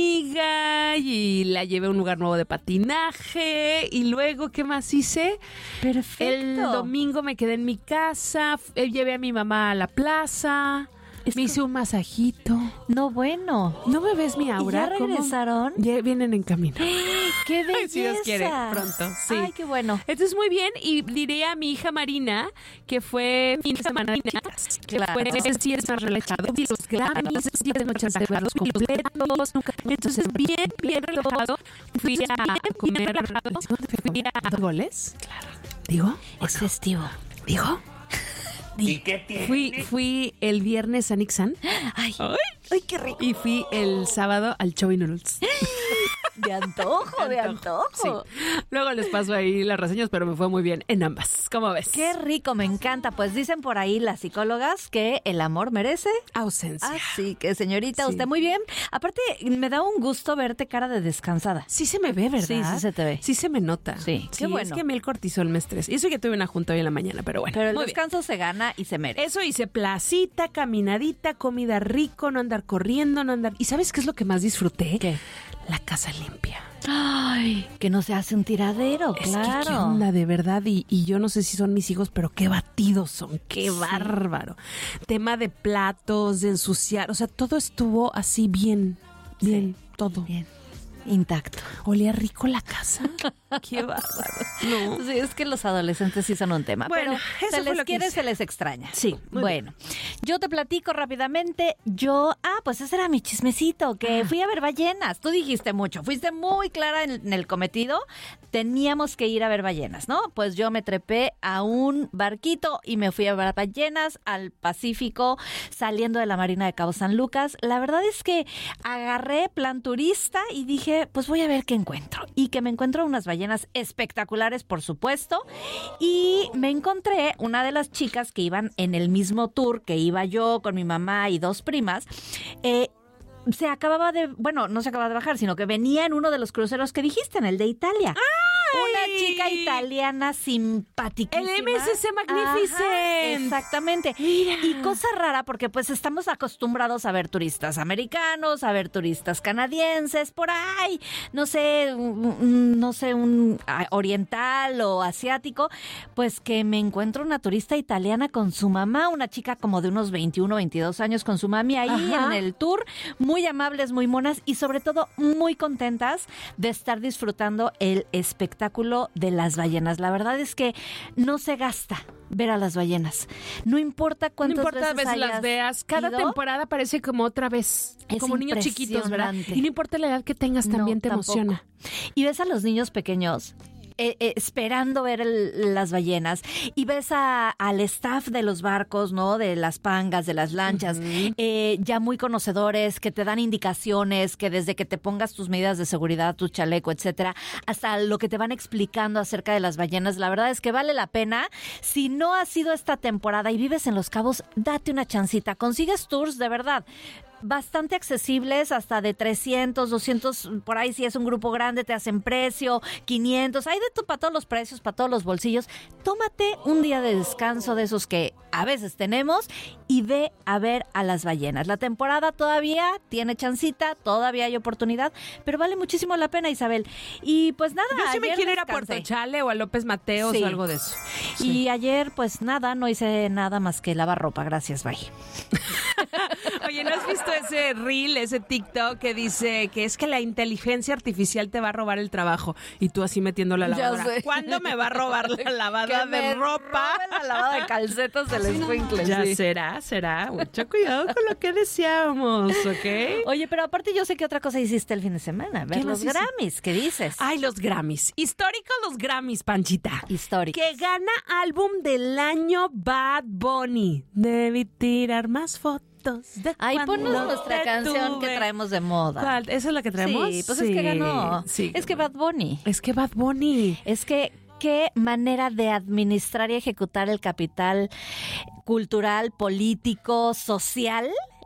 amiga y la llevé a un lugar nuevo de patinaje. Y luego, ¿qué más hice? Perfecto. El domingo me quedé en mi casa, f- llevé a mi mamá a la plaza. Me hice un masajito. No, bueno. ¿No me ves mi aura? ¿Y ya ¿Cómo? regresaron? Ya vienen en camino. ¡Qué belleza! Si Dios quiere, pronto. Sí. Ay, qué bueno. Entonces, muy bien. Y diré a mi hija Marina que fue fin de semana de niñas, que Claro. fue sí es más relajado. Y los Grammys, siete noches de verlos completos. Entonces, bien, bien relajado. Fui a comer rato. Fui a goles. Claro. ¿Digo? Es festivo. ¿Digo? ¿Y qué tiene? Fui, fui el viernes a Nixon. Ay, Ay. ay, qué rico. Y fui el sábado al Chubby Noodles. De antojo, de antojo. Sí. Luego les paso ahí las reseñas, pero me fue muy bien en ambas. ¿Cómo ves? Qué rico, me encanta. Pues dicen por ahí las psicólogas que el amor merece ausencia. Así que, señorita, Sí. usted muy bien. Aparte, me da un gusto verte cara de descansada. Sí se me ve, ¿verdad? Sí, sí se te ve. Sí se me nota. Sí, qué bueno. Es que a mí el cortisol me estresa. Y eso que tuve una junta hoy en la mañana, pero bueno. Pero el muy bien. descanso se gana y se merece. Eso hice placita, caminadita, comida rico, no andar corriendo, no andar... ¿Y sabes qué es lo que más disfruté? ¿Qué? La casa limpia. Ay, que no se hace un tiradero, Es claro. que qué onda, de verdad, y, y yo no sé si son mis hijos, pero qué batidos son, qué Sí. bárbaro. Tema de platos, de ensuciar, o sea, todo estuvo así bien, bien, todo. Bien, intacto. Olía rico la casa. Qué bárbaro. No. Sí, es que los adolescentes sí son un tema. Bueno, pero eso se fue les lo que quiere, hice. se les extraña. Sí, muy Bueno, yo te platico rápidamente. Yo, ah, pues ese era mi chismecito, que fui a ver ballenas. Tú dijiste mucho, fuiste muy clara en, en el cometido. Teníamos que ir a ver ballenas, ¿no? Pues yo me trepé a un barquito y me fui a ver ballenas al Pacífico, saliendo de la Marina de Cabo San Lucas. La verdad es que agarré plan turista y dije, pues voy a ver qué encuentro. Y que me encuentro unas ballenas espectaculares, por supuesto. Y me encontré una de las chicas que iban en el mismo tour que iba yo con mi mamá y dos primas. Eh, se acababa de, bueno, no se acababa de bajar, sino que venía en uno de los cruceros que dijiste, en el de Italia. Una chica italiana simpaticísima. El M S C Magnificent. Ajá, exactamente. Mira. Y cosa rara, porque pues estamos acostumbrados a ver turistas americanos, a ver turistas canadienses, por ahí, no sé, un- un- no sé, un ah, oriental o asiático, pues que me encuentro una turista italiana con su mamá, una chica como de unos veintiuno, veintidós años con su mami ahí Ajá. en el tour, muy amables, muy monas y sobre todo muy contentas de estar disfrutando el espectáculo espectáculo de las ballenas. La verdad es que no se gasta ver a las ballenas. No importa No cuántas importa veces, veces las hayas veas, cada ido, temporada parece como otra vez, es como niños chiquitos, ¿verdad? impresionante. Y no importa la edad que tengas, también No, te tampoco. emociona. Y ves a los niños pequeños eh, eh, esperando ver el- las ballenas y ves a- al staff de los barcos, ¿no? De las pangas, de las lanchas, eh, ya muy conocedores, que te dan indicaciones, que desde que te pongas tus medidas de seguridad, tu chaleco, etcétera, hasta lo que te van explicando acerca de las ballenas. La verdad es que vale la pena. Si no has sido esta temporada y vives en Los Cabos, date una chancita. Consigues tours de verdad bastante accesibles, hasta de trescientos, doscientos, por ahí si es un grupo grande te hacen precio, quinientos, hay de todo para todos los precios, para todos los bolsillos. Tómate un día de descanso de esos que a veces tenemos y ve a ver a las ballenas. La temporada todavía tiene chancita, todavía hay oportunidad, pero vale muchísimo la pena, Isabel. Y pues nada, Yo sí me ayer quiero ir a descansé. Puerto Chale o a López Mateos Sí. o algo de eso. Y ayer pues nada, no hice nada más que lavar ropa, gracias, bye. Oye, ¿no has visto ese reel, ese TikTok que dice que es que la inteligencia artificial te va a robar el trabajo? Y tú así metiendo la Ya lavadora. sé. ¿Cuándo me va a robar la lavada Que de me ropa? robe la lavada de calcetas del escuincle. Ya sí. será, será. Mucho cuidado con lo que deseamos, ¿ok? Oye, pero aparte yo sé que otra cosa hiciste el fin de semana, ver ¿Qué los más hice? Grammys, ¿qué dices? Ay, los Grammys. Históricos los Grammys, Panchita. Históricos. Que gana álbum del año Bad Bunny. Debí tirar más fotos de Ay, cuando ponnos nuestra te canción tuve. que traemos de moda. ¿Cuál? ¿Esa es la que traemos? Sí, pues es que ganó. Sí. Es que Bad Bunny. Es que Bad Bunny. Es que qué manera de administrar y ejecutar el capital cultural, político, social.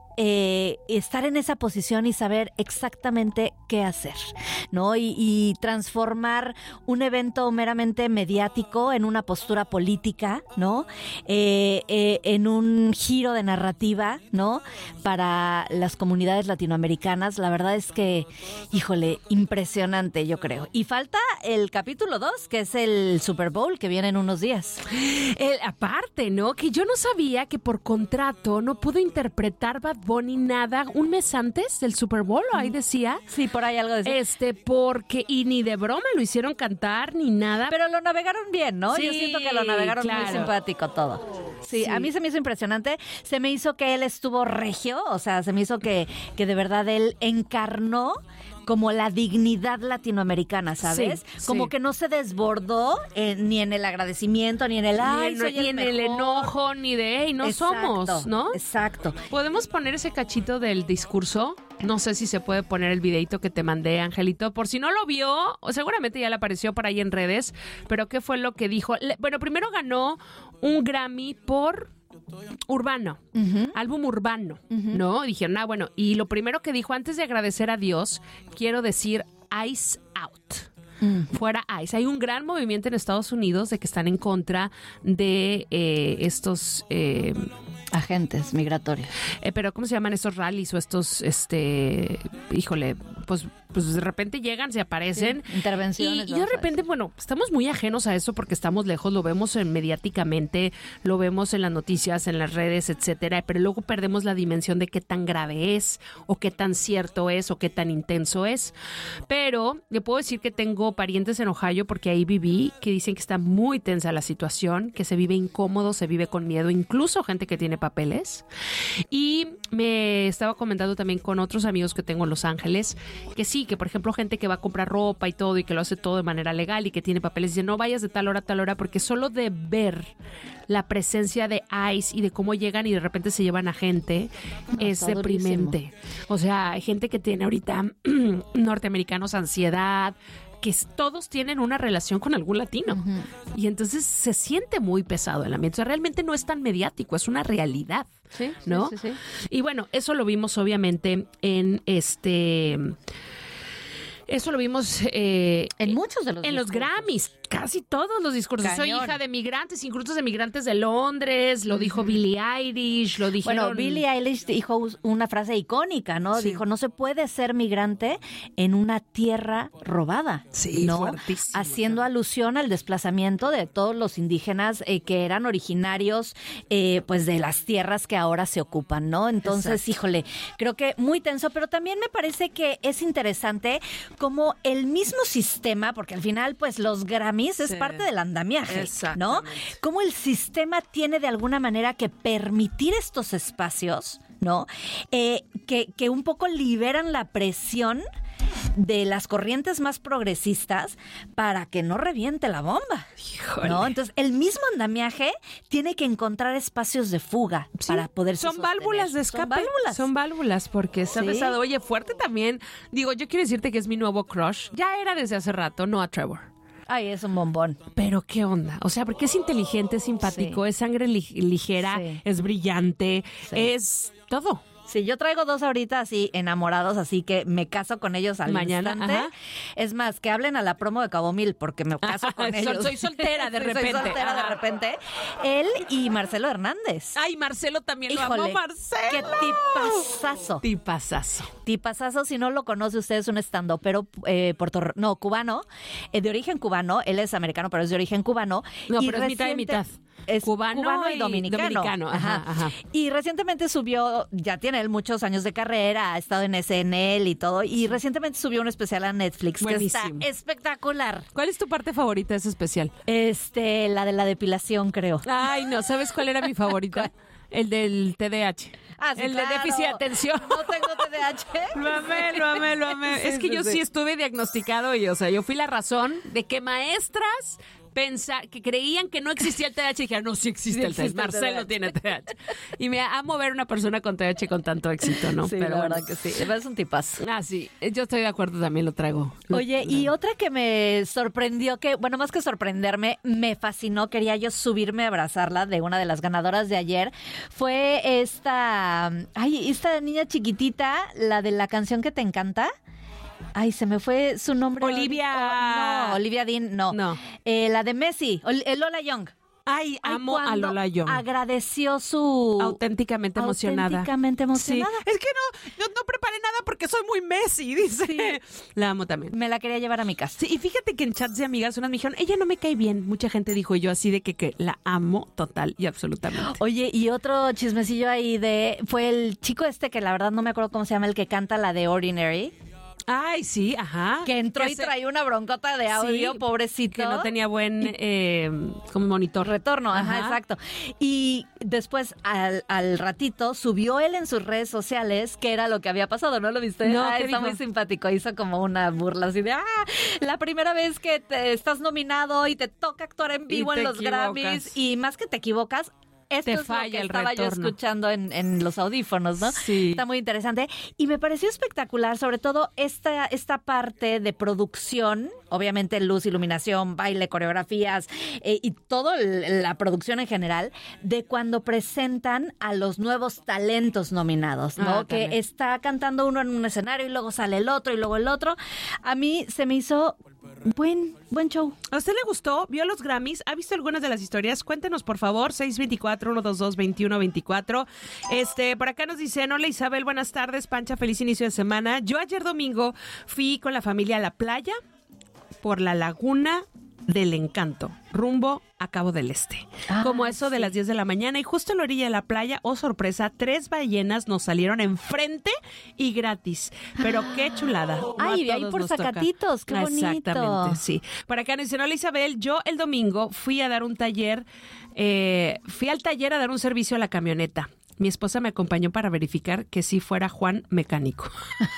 Eh, estar en esa posición y saber exactamente qué hacer, ¿no? Y, y transformar un evento meramente mediático en una postura política, ¿no? Eh, eh, en un giro de narrativa, ¿no? Para las comunidades latinoamericanas. La verdad es que, híjole, impresionante, yo creo. Y falta el capítulo dos, que es el Super Bowl, que viene en unos días. El, aparte, ¿no? Que yo no sabía que por contrato no pudo interpretar Bad Bunny nada un mes antes del Super Bowl, ¿o ahí decía? Sí, por ahí algo decía. Este, porque, y ni de broma lo hicieron cantar, ni nada. Pero lo navegaron bien, ¿no? Sí, Yo siento que lo navegaron claro. muy simpático todo. Sí, Sí. a mí se me hizo impresionante. Se me hizo que él estuvo regio, o sea, se me hizo que, que de verdad él encarnó como la dignidad latinoamericana, ¿sabes? Sí, como sí. que no se desbordó en- ni en el agradecimiento, ni en el ay, ni en, soy ni el en el mejor". enojo, ni de, hey, no Exacto, somos, ¿no? Exacto. ¿Podemos poner ese cachito del discurso? No sé si se puede poner el videito que te mandé, Angelito. Por si no lo vio, o seguramente ya le apareció por ahí en redes, pero ¿qué fue lo que dijo? Le- bueno, primero ganó un Grammy por urbano, álbum urbano, ¿no? Dijeron, ah, bueno, y lo primero que dijo, antes de agradecer a Dios, quiero decir Ice Out. Fuera Ice. Hay un gran movimiento en Estados Unidos de que están en contra de eh, estos... eh, agentes migratorios. Eh, pero ¿cómo se llaman estos rallies o estos, este, híjole, pues, pues de repente llegan, se aparecen. Sí, intervenciones, Y, y de vamos a repente, bueno, estamos muy ajenos a eso porque estamos lejos, lo vemos en, mediáticamente, lo vemos en las noticias, en las redes, etcétera, pero luego perdemos la dimensión de qué tan grave es, o qué tan cierto es, o qué tan intenso es. Pero le puedo decir que tengo parientes en Ohio, porque ahí viví, que dicen que está muy tensa la situación, que se vive incómodo, se vive con miedo, incluso gente que tiene papeles. Y me estaba comentando también con otros amigos que tengo en Los Ángeles, que sí, que por ejemplo gente que va a comprar ropa y todo y que lo hace todo de manera legal y que tiene papeles, dice no vayas de tal hora a tal hora, porque solo de ver la presencia de ICE y de cómo llegan y de repente se llevan a gente No, es está deprimente. O sea, hay gente que tiene ahorita norteamericanos ansiedad, que s- todos tienen una relación con algún latino. Y entonces se siente muy pesado el ambiente. O sea, realmente no es tan mediático, es una realidad. Sí, ¿no? sí, sí, sí. Y bueno, eso lo vimos obviamente en este... Eso lo vimos eh, en muchos de los en los Grammys, casi todos los discursos. Soy Cañón. hija de migrantes, incluso de migrantes de Londres, lo dijo Billie Eilish, lo dijeron... Bueno, Billie Eilish dijo una frase icónica, ¿no? Sí. Dijo, no se puede ser migrante en una tierra robada. Sí, ¿no? fuertísimo. Haciendo alusión al desplazamiento de todos los indígenas eh, que eran originarios eh, pues de las tierras que ahora se ocupan, ¿no? Entonces, Exacto. híjole, creo que muy tenso, pero también me parece que es interesante como el mismo sistema, porque al final, pues los Grammys es Sí. parte del andamiaje, ¿no? Exactamente. Cómo el sistema tiene de alguna manera que permitir estos espacios, ¿no? Eh, que, que un poco liberan la presión de las corrientes más progresistas para que no reviente la bomba, Híjole. ¿no? Entonces, el mismo andamiaje tiene que encontrar espacios de fuga Sí, para poder son válvulas de escape. Son válvulas. Son válvulas porque está Sí. pesado. Oye, fuerte también. Digo, yo quiero decirte que es mi nuevo crush. Ya era desde hace rato, no a Trevor. Ay, es un bombón. Pero qué onda. O sea, porque es inteligente, es simpático, Sí. es sangre li- ligera, Sí. es brillante, Sí. es todo. Sí, yo traigo dos ahorita así enamorados, así que me caso con ellos al Mañana, instante. ajá. Es más, que hablen a la promo de Cabo Mil porque me caso con Sol- ellos. soy soltera de Sí, repente. Soy soltera de Ajá. repente. Él y Marcelo Hernández. Ay, Marcelo también lo Híjole, amo, Marcelo. qué tipazazo. Tipazazo. Tipazazo, si no lo conoce usted, es un estandopero eh, puerto, no, cubano, eh, de origen cubano. Él es americano, pero es de origen cubano. No, Y pero es mitad y reciente- mitad. Es Cubano cubano, y y dominicano. dominicano, ajá, ajá. Y recientemente subió, ya tiene él muchos años de carrera, ha estado en S N L y todo, y recientemente subió un especial a Netflix Buenísimo. que está espectacular. ¿Cuál es tu parte favorita de ese especial? Este, la de la depilación, creo. Ay, no, ¿sabes cuál era mi favorita? El del T D A H. Ah, sí, el claro. de déficit de atención. No tengo T D A H. Lo amé, lo amé, lo amé. Sí, es que sí, yo sí. sí. estuve diagnosticado y, o sea, yo fui la razón de que maestras pensar que creían que no existía el T D A H y dijeron, no, sí existe Sí el T D A H. existe el Marcelo T D A H. tiene T D A H. Y me amo ver una persona con T D A H con tanto éxito, ¿no? Sí, Pero la bueno. verdad que sí. Es un tipazo. Ah, sí. Yo estoy de acuerdo, también lo traigo. Lo- Oye, y otra que me sorprendió, que, bueno, más que sorprenderme, me fascinó, quería yo subirme a abrazarla de una de las ganadoras de ayer, fue esta, ay, esta niña chiquitita, la de la canción que te encanta. Ay, se me fue su nombre. Olivia- Oh, no, Olivia Dean, no. No. Eh, la de Messi, Ol- eh, Lola Young. Ay, Ay, amo a cuando Lola Young. Agradeció su... Auténticamente emocionada. Auténticamente emocionada. Sí. Es que no, no, no preparé nada porque soy muy Messi, dice. La amo también. Me la quería llevar a mi casa. Sí, y fíjate que en chats de amigas unas me dijeron, ella no me cae bien. Mucha gente dijo yo así de que, que la amo total y absolutamente. Oye, y otro chismecillo ahí de... Fue el chico este que la verdad no me acuerdo cómo se llama, el que canta la de Ordinary. Ay, sí, ajá. Que entró Que y se- traía una broncota de audio, Sí, pobrecito. que no tenía buen eh, como monitor. Retorno, ajá, Ajá. exacto. Y después, al, al ratito, subió él en sus redes sociales qué era lo que había pasado, ¿no lo viste? No, Ah, ¿qué está dijo? muy simpático. Hizo como una burla así de, ah, la primera vez que te estás nominado y te toca actuar en Y vivo te en los equivocas. Grammys. Y más que te equivocas, esto Te es lo falla que el estaba yo retorno. escuchando en, en los audífonos, ¿no? Sí. Está muy interesante. Y me pareció espectacular, sobre todo esta, esta parte de producción, obviamente luz, iluminación, baile, coreografías eh, y toda la producción en general, de cuando presentan a los nuevos talentos nominados, ¿no? Ah, que también. está cantando uno en un escenario y luego sale el otro y luego el otro. A mí se me hizo buen, buen show. ¿A usted le gustó? ¿Vio los Grammys? ¿Ha visto algunas de las historias? Cuéntenos, por favor, seis dos cuatro, uno dos dos, dos uno dos cuatro. Este, por acá nos dicen, hola Isabel, buenas tardes, Pancha, feliz inicio de semana. Yo ayer domingo fui con la familia a la playa por la Laguna del Encanto, rumbo a Cabo del Este. Ah, Como eso de las diez de la mañana y justo en la orilla de la playa, oh sorpresa, tres ballenas nos salieron enfrente y gratis. Pero qué chulada. No a Ay, ahí todos por nos toca. Zacatitos, qué bonito. Exactamente, sí. Por acá nos dicen, hola Isabel, yo el domingo fui a dar un taller, eh, fui al taller a dar un servicio a la camioneta. Mi esposa me acompañó para verificar que sí fuera Juan mecánico.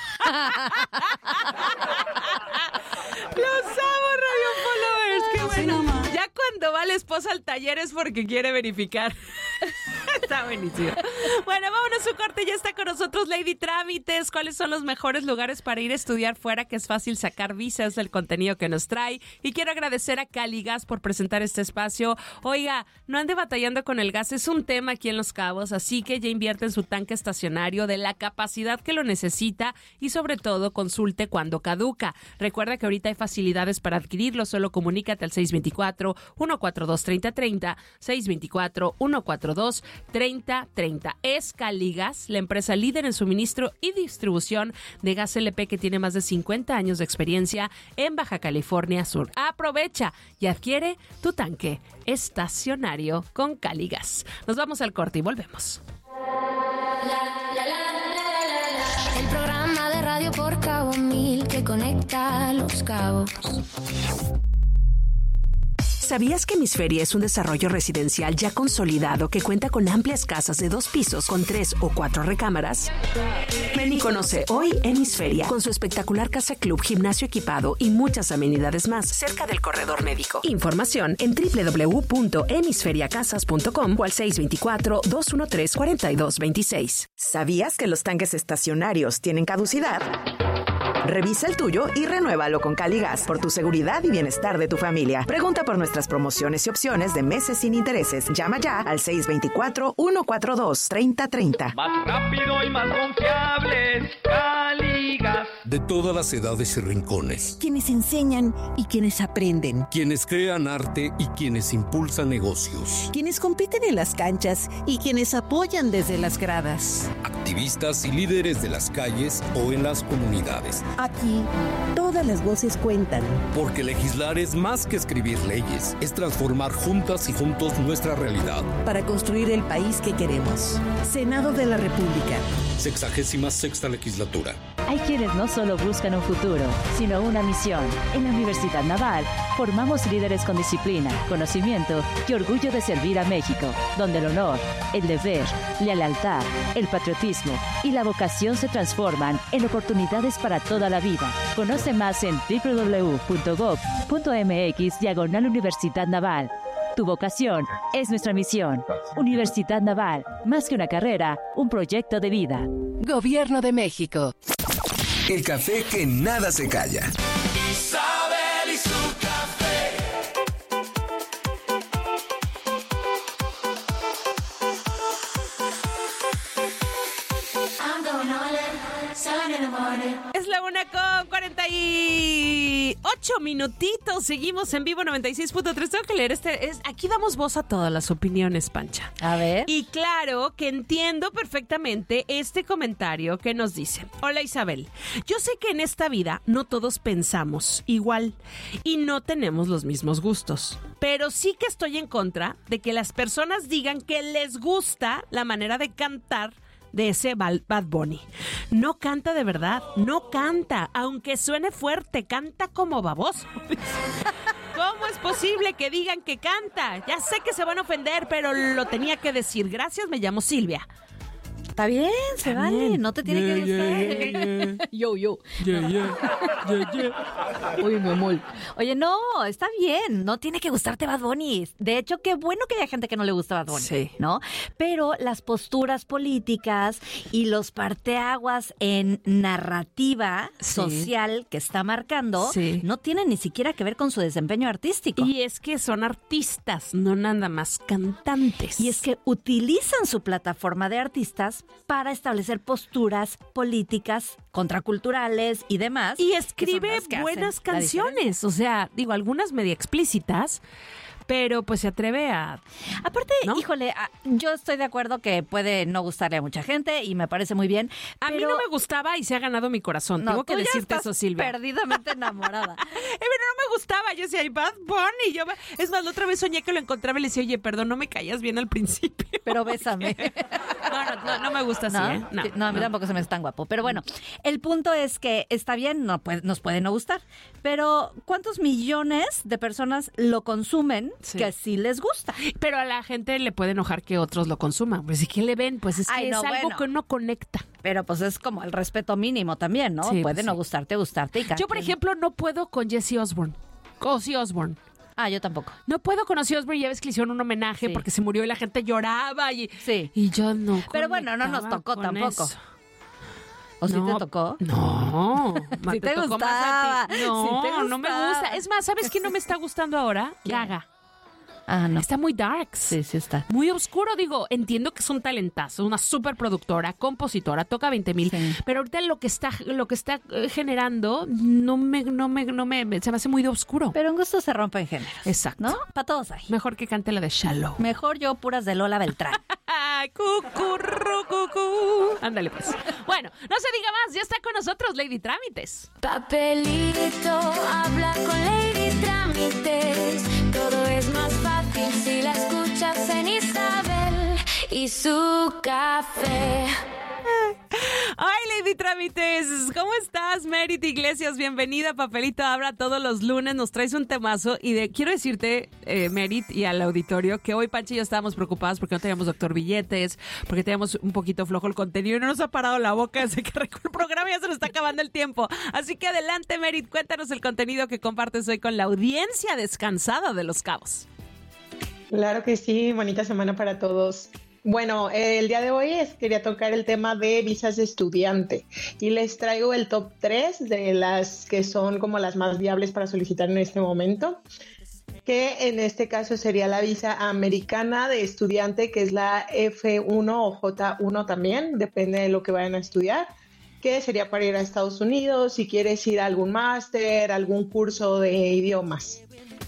Los amo, Radio Followers. Qué bueno. Ya cuando va la esposa al taller es porque quiere verificar. Está buenísimo. Bueno, vámonos a un corte. Ya está con nosotros Lady Trámites. ¿Cuáles son los mejores lugares para ir a estudiar fuera? Que es fácil sacar visas del contenido que nos trae. Y quiero agradecer a Caligas por presentar este espacio. Oiga, no ande batallando con el gas. Es un tema aquí en Los Cabos. Así que ya invierte en su tanque estacionario de la capacidad que lo necesita y sobre todo consulte cuando caduca. Recuerda que ahorita hay facilidades para adquirirlo. Solo comunícate al seis dos cuatro, uno cuatro dos, tres cero tres cero, seis dos cuatro, uno cuatro dos, tres cero tres cero. Es Caligas, la empresa líder en suministro y distribución de gas L P que tiene más de cincuenta años de experiencia en Baja California Sur. Aprovecha y adquiere tu tanque estacionario con Caligas. Nos vamos al corte y volvemos. El programa de radio por Cabo Mil que que conecta los cabos. ¿Sabías que Hemisferia es un desarrollo residencial ya consolidado que cuenta con amplias casas de dos pisos con tres o cuatro recámaras? Ven y conoce hoy Hemisferia, con su espectacular casa club, gimnasio equipado y muchas amenidades más, cerca del corredor médico. Información en doble u doble u doble u punto hemisferia casas punto com o al seis dos cuatro, dos uno tres, cuatro dos dos seis. ¿Sabías que los tanques estacionarios tienen caducidad? Revisa el tuyo y renuévalo con Caligas por tu seguridad y bienestar de tu familia. Pregunta por nuestras promociones y opciones de meses sin intereses. Llama ya al seis dos cuatro, uno cuatro dos, tres cero tres cero. Más rápido y más confiables, Caligas. De todas las edades y rincones. Quienes enseñan y quienes aprenden. Quienes crean arte y quienes impulsan negocios. Quienes compiten en las canchas y quienes apoyan desde las gradas. Activistas y líderes de las calles o en las comunidades. Aquí, todas las voces cuentan. Porque legislar es más que escribir leyes, es transformar juntas y juntos nuestra realidad. Para construir el país que queremos. Senado de la República. Sexagésima sexta legislatura. Hay quienes no solo buscan un futuro, sino una misión. En la Universidad Naval, formamos líderes con disciplina, conocimiento y orgullo de servir a México, donde el honor, el deber, la lealtad, el patriotismo y la vocación se transforman en oportunidades para toda la vida. Conoce más en doble u doble u doble u punto gob punto eme equis diagonal Universidad Naval. Tu vocación es nuestra misión. Universidad Naval, más que una carrera, un proyecto de vida. Gobierno de México. El café que nada se calla. Isabel y su café. I'm going all in, seven in the morning. Es la una con cuarenta y ocho minutitos. Seguimos en vivo noventa y seis punto tres. Tengo que leer este. Es, aquí damos voz a todas las opiniones, Pancha. A ver. Y claro que entiendo perfectamente este comentario que nos dice: hola Isabel, yo sé que en esta vida no todos pensamos igual y no tenemos los mismos gustos, pero sí que estoy en contra de que las personas digan que les gusta la manera de cantar de ese Bad Bunny. No canta de verdad, no canta, aunque suene fuerte, canta como baboso. ¿Cómo es posible que digan que canta? Ya sé que se van a ofender, pero lo tenía que decir. Gracias, me llamo Silvia. Está bien, se Está vale, bien. no te tiene Yeah, que gustar. yeah, yeah. Yo, yo. Yeah, yeah. Yeah, yeah. Uy, mi amor. Oye, no, está bien, no tiene que gustarte Bad Bunny. De hecho, qué bueno que haya gente que no le gusta Bad Bunny, Sí. ¿no? Pero las posturas políticas y los parteaguas en narrativa Sí. social que está marcando Sí. no tienen ni siquiera que ver con su desempeño artístico. Y es que son artistas, no nada más cantantes. Y es que utilizan su plataforma de artistas para establecer posturas políticas, contraculturales y demás. Y que son escribe las que hacen buenas la canciones, o sea, digo, algunas media explícitas, pero pues se atreve a... Aparte, híjole, a- yo estoy de acuerdo que puede no gustarle a mucha gente y me parece muy bien. A mí pero- no me gustaba y se ha ganado mi corazón. No, Tengo que tú ya decirte estás eso, Silvia. perdidamente enamorada. Eh, pero no me gustaba. Yo decía, "Ay, Bad Bunny". Yo, es más, la otra vez soñé que lo encontraba y le decía, oye, perdón, no me caías bien al principio. Pero bésame. No, no, no, no me gusta así, ¿No? ¿eh? No, Sí, no, a mí tampoco se me hace tan guapo. Pero bueno, el punto es que está bien, no puede, nos puede no gustar. Pero ¿cuántos millones de personas lo consumen Sí. que sí les gusta? Pero a la gente le puede enojar que otros lo consuman. Pues, ¿y qué le ven? Pues es que Ay, es no, algo bueno. que uno conecta. Pero pues es como el respeto mínimo también, ¿no? Sí, puede pues no sí. gustarte, gustarte. Y cada Yo, por quien- ejemplo, no puedo con Jesse Osborne. Con Ozzy Osbourne. Ah, yo tampoco. No puedo con Ozzy Osbourne, ya ves que le hicieron un homenaje Sí. porque se murió y la gente lloraba y, Sí. y yo no. Pero bueno, no nos conectaba tocó con tampoco. eso. ¿O sí No, te tocó? No, ma- Sí te tocó más a ti. gustaba, No, sí te no me gustaba. gusta. Es más, ¿sabes quién no me está gustando ahora? Gaga. Ah, no. Está muy darks. Sí, sí está. Muy oscuro, digo, entiendo que es un talentazo, una super productora, compositora, toca veinte mil, Sí. pero ahorita lo que está, lo que está eh, generando no me, no me, no me, se me hace muy de oscuro. Pero en gusto se rompen géneros. Exacto. ¿No? Para todos hay. Mejor que cante la de Shallow. Mejor yo puras de Lola Beltrán. Ay, cucurru, cucú. Ándale pues. Bueno, no se diga más, ya está con nosotros Lady Trámites. Papelito, habla con Lady Trámites. Todo es más fácil si la escuchas en Isabel y su café. Ay, Lady Trámites, ¿cómo estás? Merit Iglesias, bienvenida. Papelito Habla todos los lunes, nos traes un temazo y de, quiero decirte, eh, Merit, y al auditorio, que hoy Pancho y yo estábamos preocupados porque no teníamos doctor Billetes, porque teníamos un poquito flojo el contenido y no nos ha parado la boca desde que arrancó el programa, ya se nos está acabando el tiempo. Así que adelante, Merit, cuéntanos el contenido que compartes hoy con la audiencia descansada de Los Cabos. Claro que sí, bonita semana para todos. Bueno, el día de hoy es, quería tocar el tema de visas de estudiante y les traigo el top tres de las que son como las más viables para solicitar en este momento, que en este caso sería la visa americana de estudiante, que es la F uno o J uno también, depende de lo que vayan a estudiar, que sería para ir a Estados Unidos si quieres ir a algún máster, algún curso de idiomas.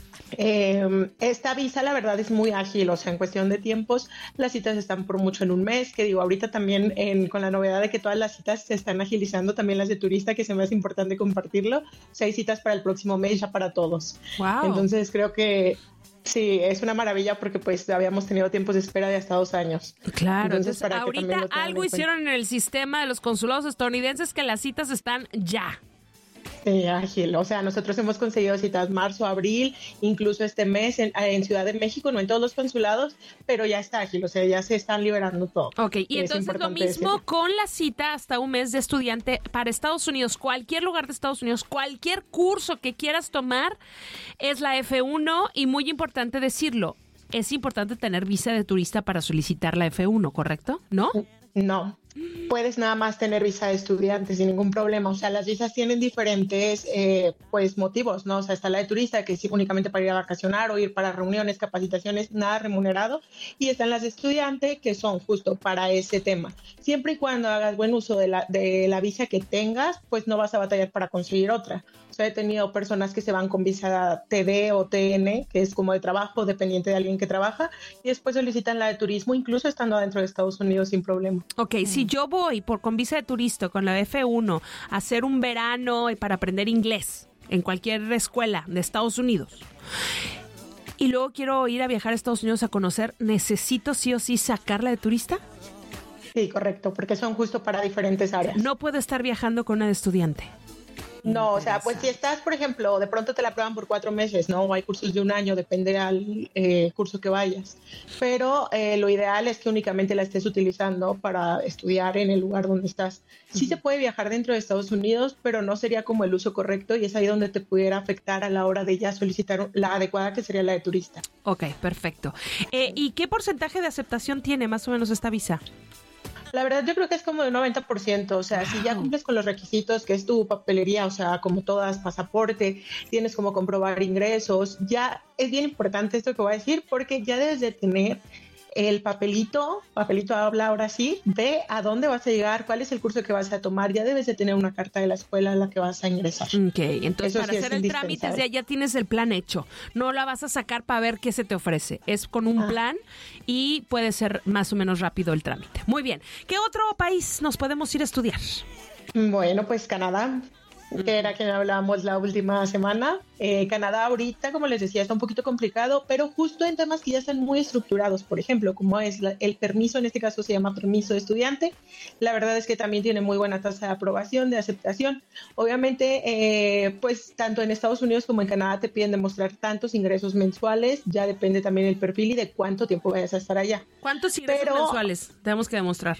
Eh, esta visa la verdad es muy ágil, o sea, en cuestión de tiempos las citas están por mucho en un mes, que digo, ahorita también en, con la novedad de que todas las citas se están agilizando, también las de turista, que se me hace importante compartirlo, o sea, hay citas para el próximo mes ya para todos. Wow. Entonces creo que sí, es una maravilla porque pues habíamos tenido tiempos de espera de hasta dos años. Claro, entonces, entonces para ahorita algo hicieron en el sistema de los consulados estadounidenses que las citas están ya. Sí, ágil. O sea, nosotros hemos conseguido citas marzo, abril, incluso este mes en, en Ciudad de México, no en todos los consulados, pero ya está ágil, o sea, ya se están liberando todo. Ok, y entonces lo mismo decirlo. Con la cita hasta un mes de estudiante para Estados Unidos, cualquier lugar de Estados Unidos, cualquier curso que quieras tomar es la F uno y muy importante decirlo, es importante tener visa de turista para solicitar la F uno, ¿correcto? ¿No? No. Puedes nada más tener visa de estudiante sin ningún problema. O sea, las visas tienen diferentes eh, pues motivos, ¿no? O sea, está la de turista, que es únicamente para ir a vacacionar o ir para reuniones, capacitaciones, nada remunerado. Y están las de estudiante, que son justo para ese tema. Siempre y cuando hagas buen uso de la, de la visa que tengas, pues no vas a batallar para conseguir otra. O sea, he tenido personas que se van con visa T D o T N, que es como de trabajo, dependiente de alguien que trabaja, y después solicitan la de turismo, incluso estando adentro de Estados Unidos sin problema. Ok, mm. si yo voy por con visa de turista, con la F uno, a hacer un verano para aprender inglés en cualquier escuela de Estados Unidos, y luego quiero ir a viajar a Estados Unidos a conocer, ¿necesito sí o sí sacarla de turista? Sí, correcto, porque son justo para diferentes áreas. No puedo estar viajando con una de estudiante. No, o sea, pues si estás, por ejemplo, de pronto te la prueban por cuatro meses, ¿no? O hay cursos de un año, depende del eh, curso que vayas. Pero eh, lo ideal es que únicamente la estés utilizando para estudiar en el lugar donde estás. Sí se puede viajar dentro de Estados Unidos, pero no sería como el uso correcto y es ahí donde te pudiera afectar a la hora de ya solicitar la adecuada, que sería la de turista. Ok, perfecto. Eh, ¿Y qué porcentaje de aceptación tiene más o menos esta visa? La verdad yo creo que es como de noventa por ciento, o sea, wow. Si ya cumples con los requisitos, que es tu papelería, o sea, como todas, pasaporte, tienes como comprobar ingresos, ya es bien importante esto que voy a decir, porque ya debes de tener el papelito, papelito habla ahora sí, de a dónde vas a llegar, cuál es el curso que vas a tomar, ya debes de tener una carta de la escuela a la que vas a ingresar. Ok, entonces eso para sí hacer el trámite ya, ya tienes el plan hecho, no la vas a sacar para ver qué se te ofrece, es con un ah. plan y puede ser más o menos rápido el trámite. Muy bien, ¿qué otro país nos podemos ir a estudiar? Bueno, pues Canadá, que era que hablábamos la última semana. Eh, Canadá ahorita, como les decía, está un poquito complicado, pero justo en temas que ya están muy estructurados, por ejemplo, como es la, el permiso, en este caso se llama permiso de estudiante, la verdad es que también tiene muy buena tasa de aprobación, de aceptación. Obviamente, eh, pues tanto en Estados Unidos como en Canadá te piden demostrar tantos ingresos mensuales, ya depende también del perfil y de cuánto tiempo vayas a estar allá. ¿Cuántos ingresos pero, mensuales tenemos que demostrar?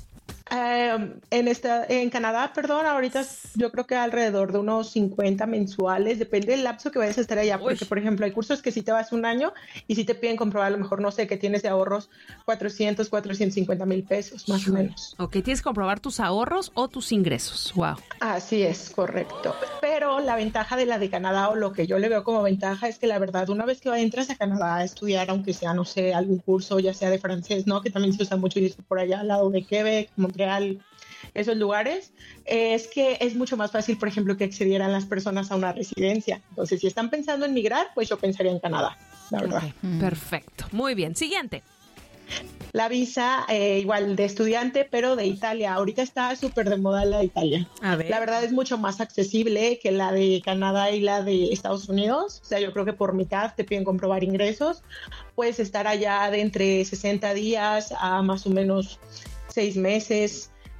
Uh, en esta, en Canadá, perdón, ahorita yo creo que alrededor de unos cincuenta mensuales, depende del lapso que vayas a estar allá, Uy. porque por ejemplo hay cursos que sí te vas un año y sí te piden comprobar a lo mejor, no sé, que tienes de ahorros cuatrocientos, cuatrocientos cincuenta mil pesos, más o menos. Ok, tienes que comprobar tus ahorros o tus ingresos, wow. Así es, correcto, pero la ventaja de la de Canadá, o lo que yo le veo como ventaja, es que la verdad, una vez que entras a Canadá a estudiar, aunque sea, no sé, algún curso, ya sea de francés, ¿no? Que también se usa mucho y es por allá al lado de Quebec, Montreal, esos lugares, es que es mucho más fácil, por ejemplo, que accedieran las personas a una residencia. Entonces, si están pensando en migrar, pues yo pensaría en Canadá, la verdad. Okay. Perfecto. Muy bien. Siguiente. La visa, eh, igual de estudiante, pero de Italia. Ahorita está súper de moda la de Italia. A ver. La verdad es mucho más accesible que la de Canadá y la de Estados Unidos. O sea, yo creo que por mitad te piden comprobar ingresos. Puedes estar allá de entre sesenta días a más o menos seis meses.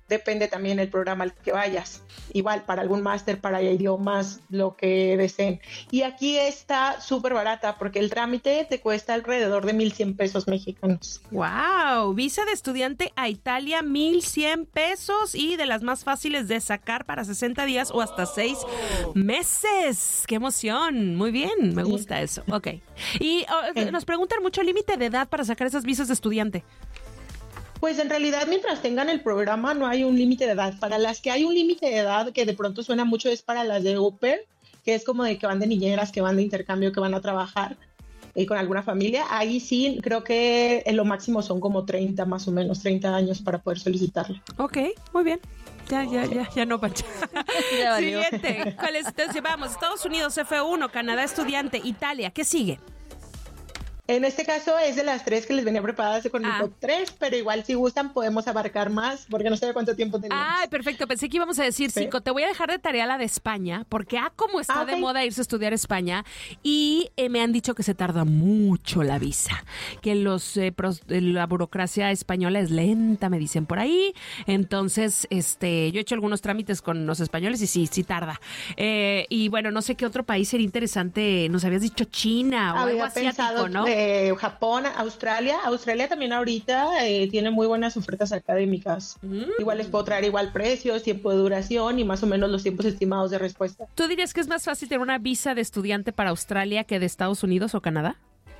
depende también el programa al que vayas. Igual para algún máster, para idiomas, lo que deseen. Y aquí está súper barata porque el trámite te cuesta alrededor de mil cien pesos mexicanos. ¡Wow! Visa de estudiante a Italia, mil cien pesos y de las más fáciles de sacar para sesenta días o hasta seis meses. ¡Qué emoción! Muy bien, me gusta eso. Ok. Y oh, nos preguntan mucho el límite de edad para sacar esas visas de estudiante. Pues en realidad mientras tengan el programa no hay un límite de edad. Para las que hay un límite de edad que de pronto suena mucho es para las de au pair, que es como de que van de niñeras, que van de intercambio, que van a trabajar eh, con alguna familia. Ahí sí creo que en lo máximo son como treinta más o menos, treinta años para poder solicitarlo. Ok, muy bien. Ya, ya, ya, ya no, Pancha. Ya valió. Siguiente. ¿Cuál es? Entonces, vamos, Estados Unidos, F uno, Canadá, estudiante, Italia. ¿Qué sigue? En este caso es de las tres que les venía preparadas con el Ah. top tres, pero igual si gustan podemos abarcar más, porque no sé cuánto tiempo tenemos. Ay, perfecto. Pensé que íbamos a decir Sí. cinco. Te voy a dejar de tarea la de España, porque ah, como está Ah, de ok. moda irse a estudiar a España, y eh, me han dicho que se tarda mucho la visa, que los eh, pros- eh, la burocracia española es lenta, me dicen por ahí. Entonces, este, yo he hecho algunos trámites con los españoles y sí, sí tarda. Eh, y bueno, no sé qué otro país sería interesante. Nos habías dicho China o algo Había asiático, pensado ¿no? eh, Japón, Australia. Australia también ahorita eh, tiene muy buenas ofertas académicas. Mm. Igual les puedo traer igual precios, tiempo de duración y más o menos los tiempos estimados de respuesta. ¿Tú dirías que es más fácil tener una visa de estudiante para Australia que de Estados Unidos o Canadá?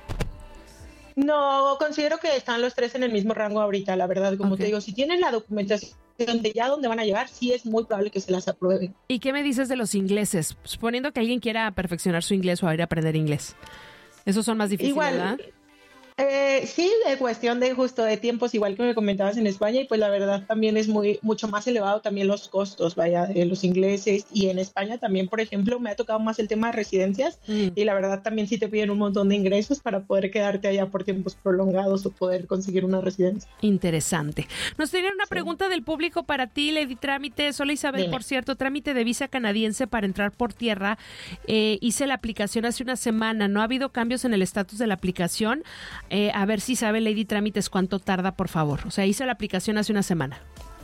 No, considero que están los tres en el mismo rango ahorita, la verdad. Como Ok. te digo, si tienen la documentación de ya dónde van a llegar, sí es muy probable que se las aprueben. ¿Y qué me dices de los ingleses? Suponiendo que alguien quiera perfeccionar su inglés o ir a aprender inglés. Esos son más difíciles, Igual, ¿verdad? Eh, sí, de cuestión de justo de tiempos, igual que me comentabas en España, y pues la verdad también es muy mucho más elevado también los costos, vaya, de los ingleses, y en España también, por ejemplo, me ha tocado más el tema de residencias, Mm. y la verdad también sí te piden un montón de ingresos para poder quedarte allá por tiempos prolongados o poder conseguir una residencia. Interesante. Nos tenían una pregunta del público para ti, Lady Trámite. Sola Isabel, Dime. por cierto, trámite de visa canadiense para entrar por tierra. Eh, hice la aplicación hace una semana. No ha habido cambios en el estatus de la aplicación. Eh, a ver si sabe, Lady Trámites, cuánto tarda, por favor. O sea, hice la aplicación hace una semana.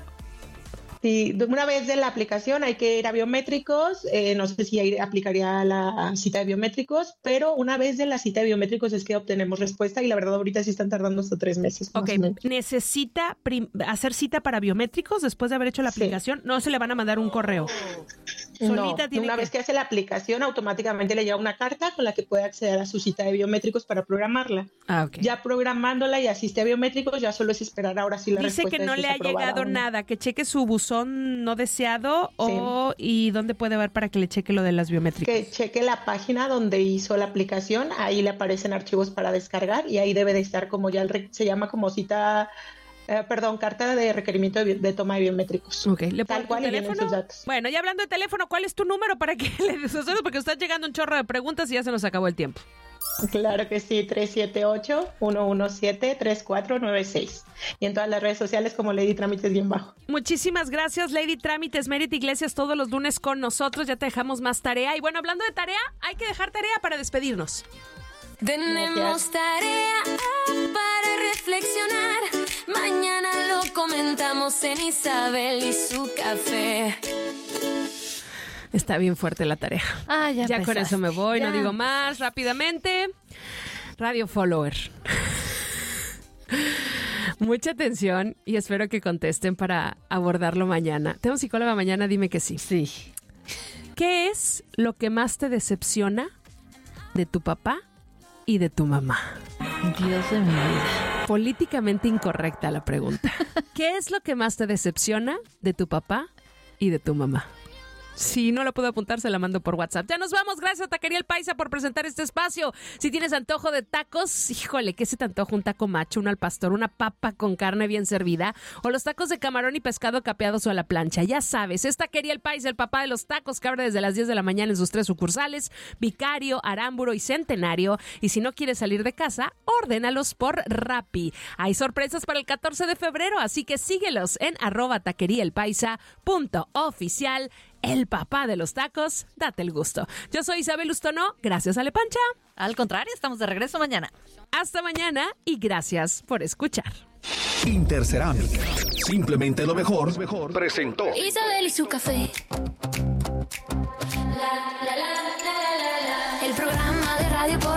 Sí, de una vez de la aplicación hay que ir a biométricos, eh, no sé si ahí aplicaría la cita de biométricos, pero una vez de la cita de biométricos es que obtenemos respuesta y la verdad ahorita sí están tardando hasta tres meses. más Ok, o menos. ¿necesita prim- hacer cita para biométricos después de haber hecho la Sí. aplicación? No se le van a mandar un correo. No, Solita tiene una que- vez que hace la aplicación automáticamente le llega una carta con la que puede acceder a su cita de biométricos para programarla. Ah, ok. Ya programándola y asiste a biométricos ya solo es esperar ahora sí la Dice respuesta. que no de si le es ha aprobada llegado o no. nada, que cheque su buzón no deseado o y dónde puede ver para que le cheque lo de las biométricas. Que cheque la página donde hizo la aplicación, ahí le aparecen archivos para descargar y ahí debe de estar como ya el re- se llama como cita, eh, perdón, carta de requerimiento de, bi- de toma de biométricos. Ok, ¿le puedo Tal tu cual y vienen teléfono? sus datos. Bueno, ya hablando de teléfono, ¿cuál es tu número para que le des porque están llegando un chorro de preguntas y ya se nos acabó el tiempo? Claro que sí, tres siete ocho, uno uno siete, tres cuatro nueve seis. Y en todas las redes sociales como Lady Trámites bien bajo. Muchísimas gracias, Lady Trámites. Merit Iglesias todos los lunes con nosotros. Ya te dejamos más tarea. Y bueno, hablando de tarea, hay que dejar tarea para despedirnos. Tenemos tarea para reflexionar. Mañana lo comentamos en Isabel y su café. Está bien fuerte la tarea. Ah, ya Ya con empezaste. eso me voy, no Ya digo más. Rápidamente, Radio Follower. Mucha atención y espero que contesten para abordarlo mañana. ¿Tengo psicóloga mañana? Dime que sí. Sí. ¿Qué es lo que más te decepciona de tu papá y de tu mamá? Dios de mi vida. Políticamente incorrecta la pregunta. ¿Qué es lo que más te decepciona de tu papá y de tu mamá? Si no lo puedo apuntar, se la mando por WhatsApp. Ya nos vamos. Gracias a Taquería El Paisa por presentar este espacio. Si tienes antojo de tacos, híjole, ¿qué se te antoja? Un taco macho, un al pastor, una papa con carne bien servida o los tacos de camarón y pescado capeados o a la plancha. Ya sabes, es Taquería El Paisa, el papá de los tacos, que abre desde las diez de la mañana en sus tres sucursales, Vicario, Arámburo y Centenario. Y si no quieres salir de casa, ordénalos por Rappi. Hay sorpresas para el catorce de febrero, así que síguelos en arroba taquería el paisa punto oficial. El papá de los tacos, date el gusto. Yo soy Isabel Ustonó, gracias Ale Pancha. Al contrario, estamos de regreso mañana. Hasta mañana y gracias por escuchar. Intercerámica, simplemente lo mejor, presentó. Isabel y su café. La, la, la, la, la, la. El programa de radio por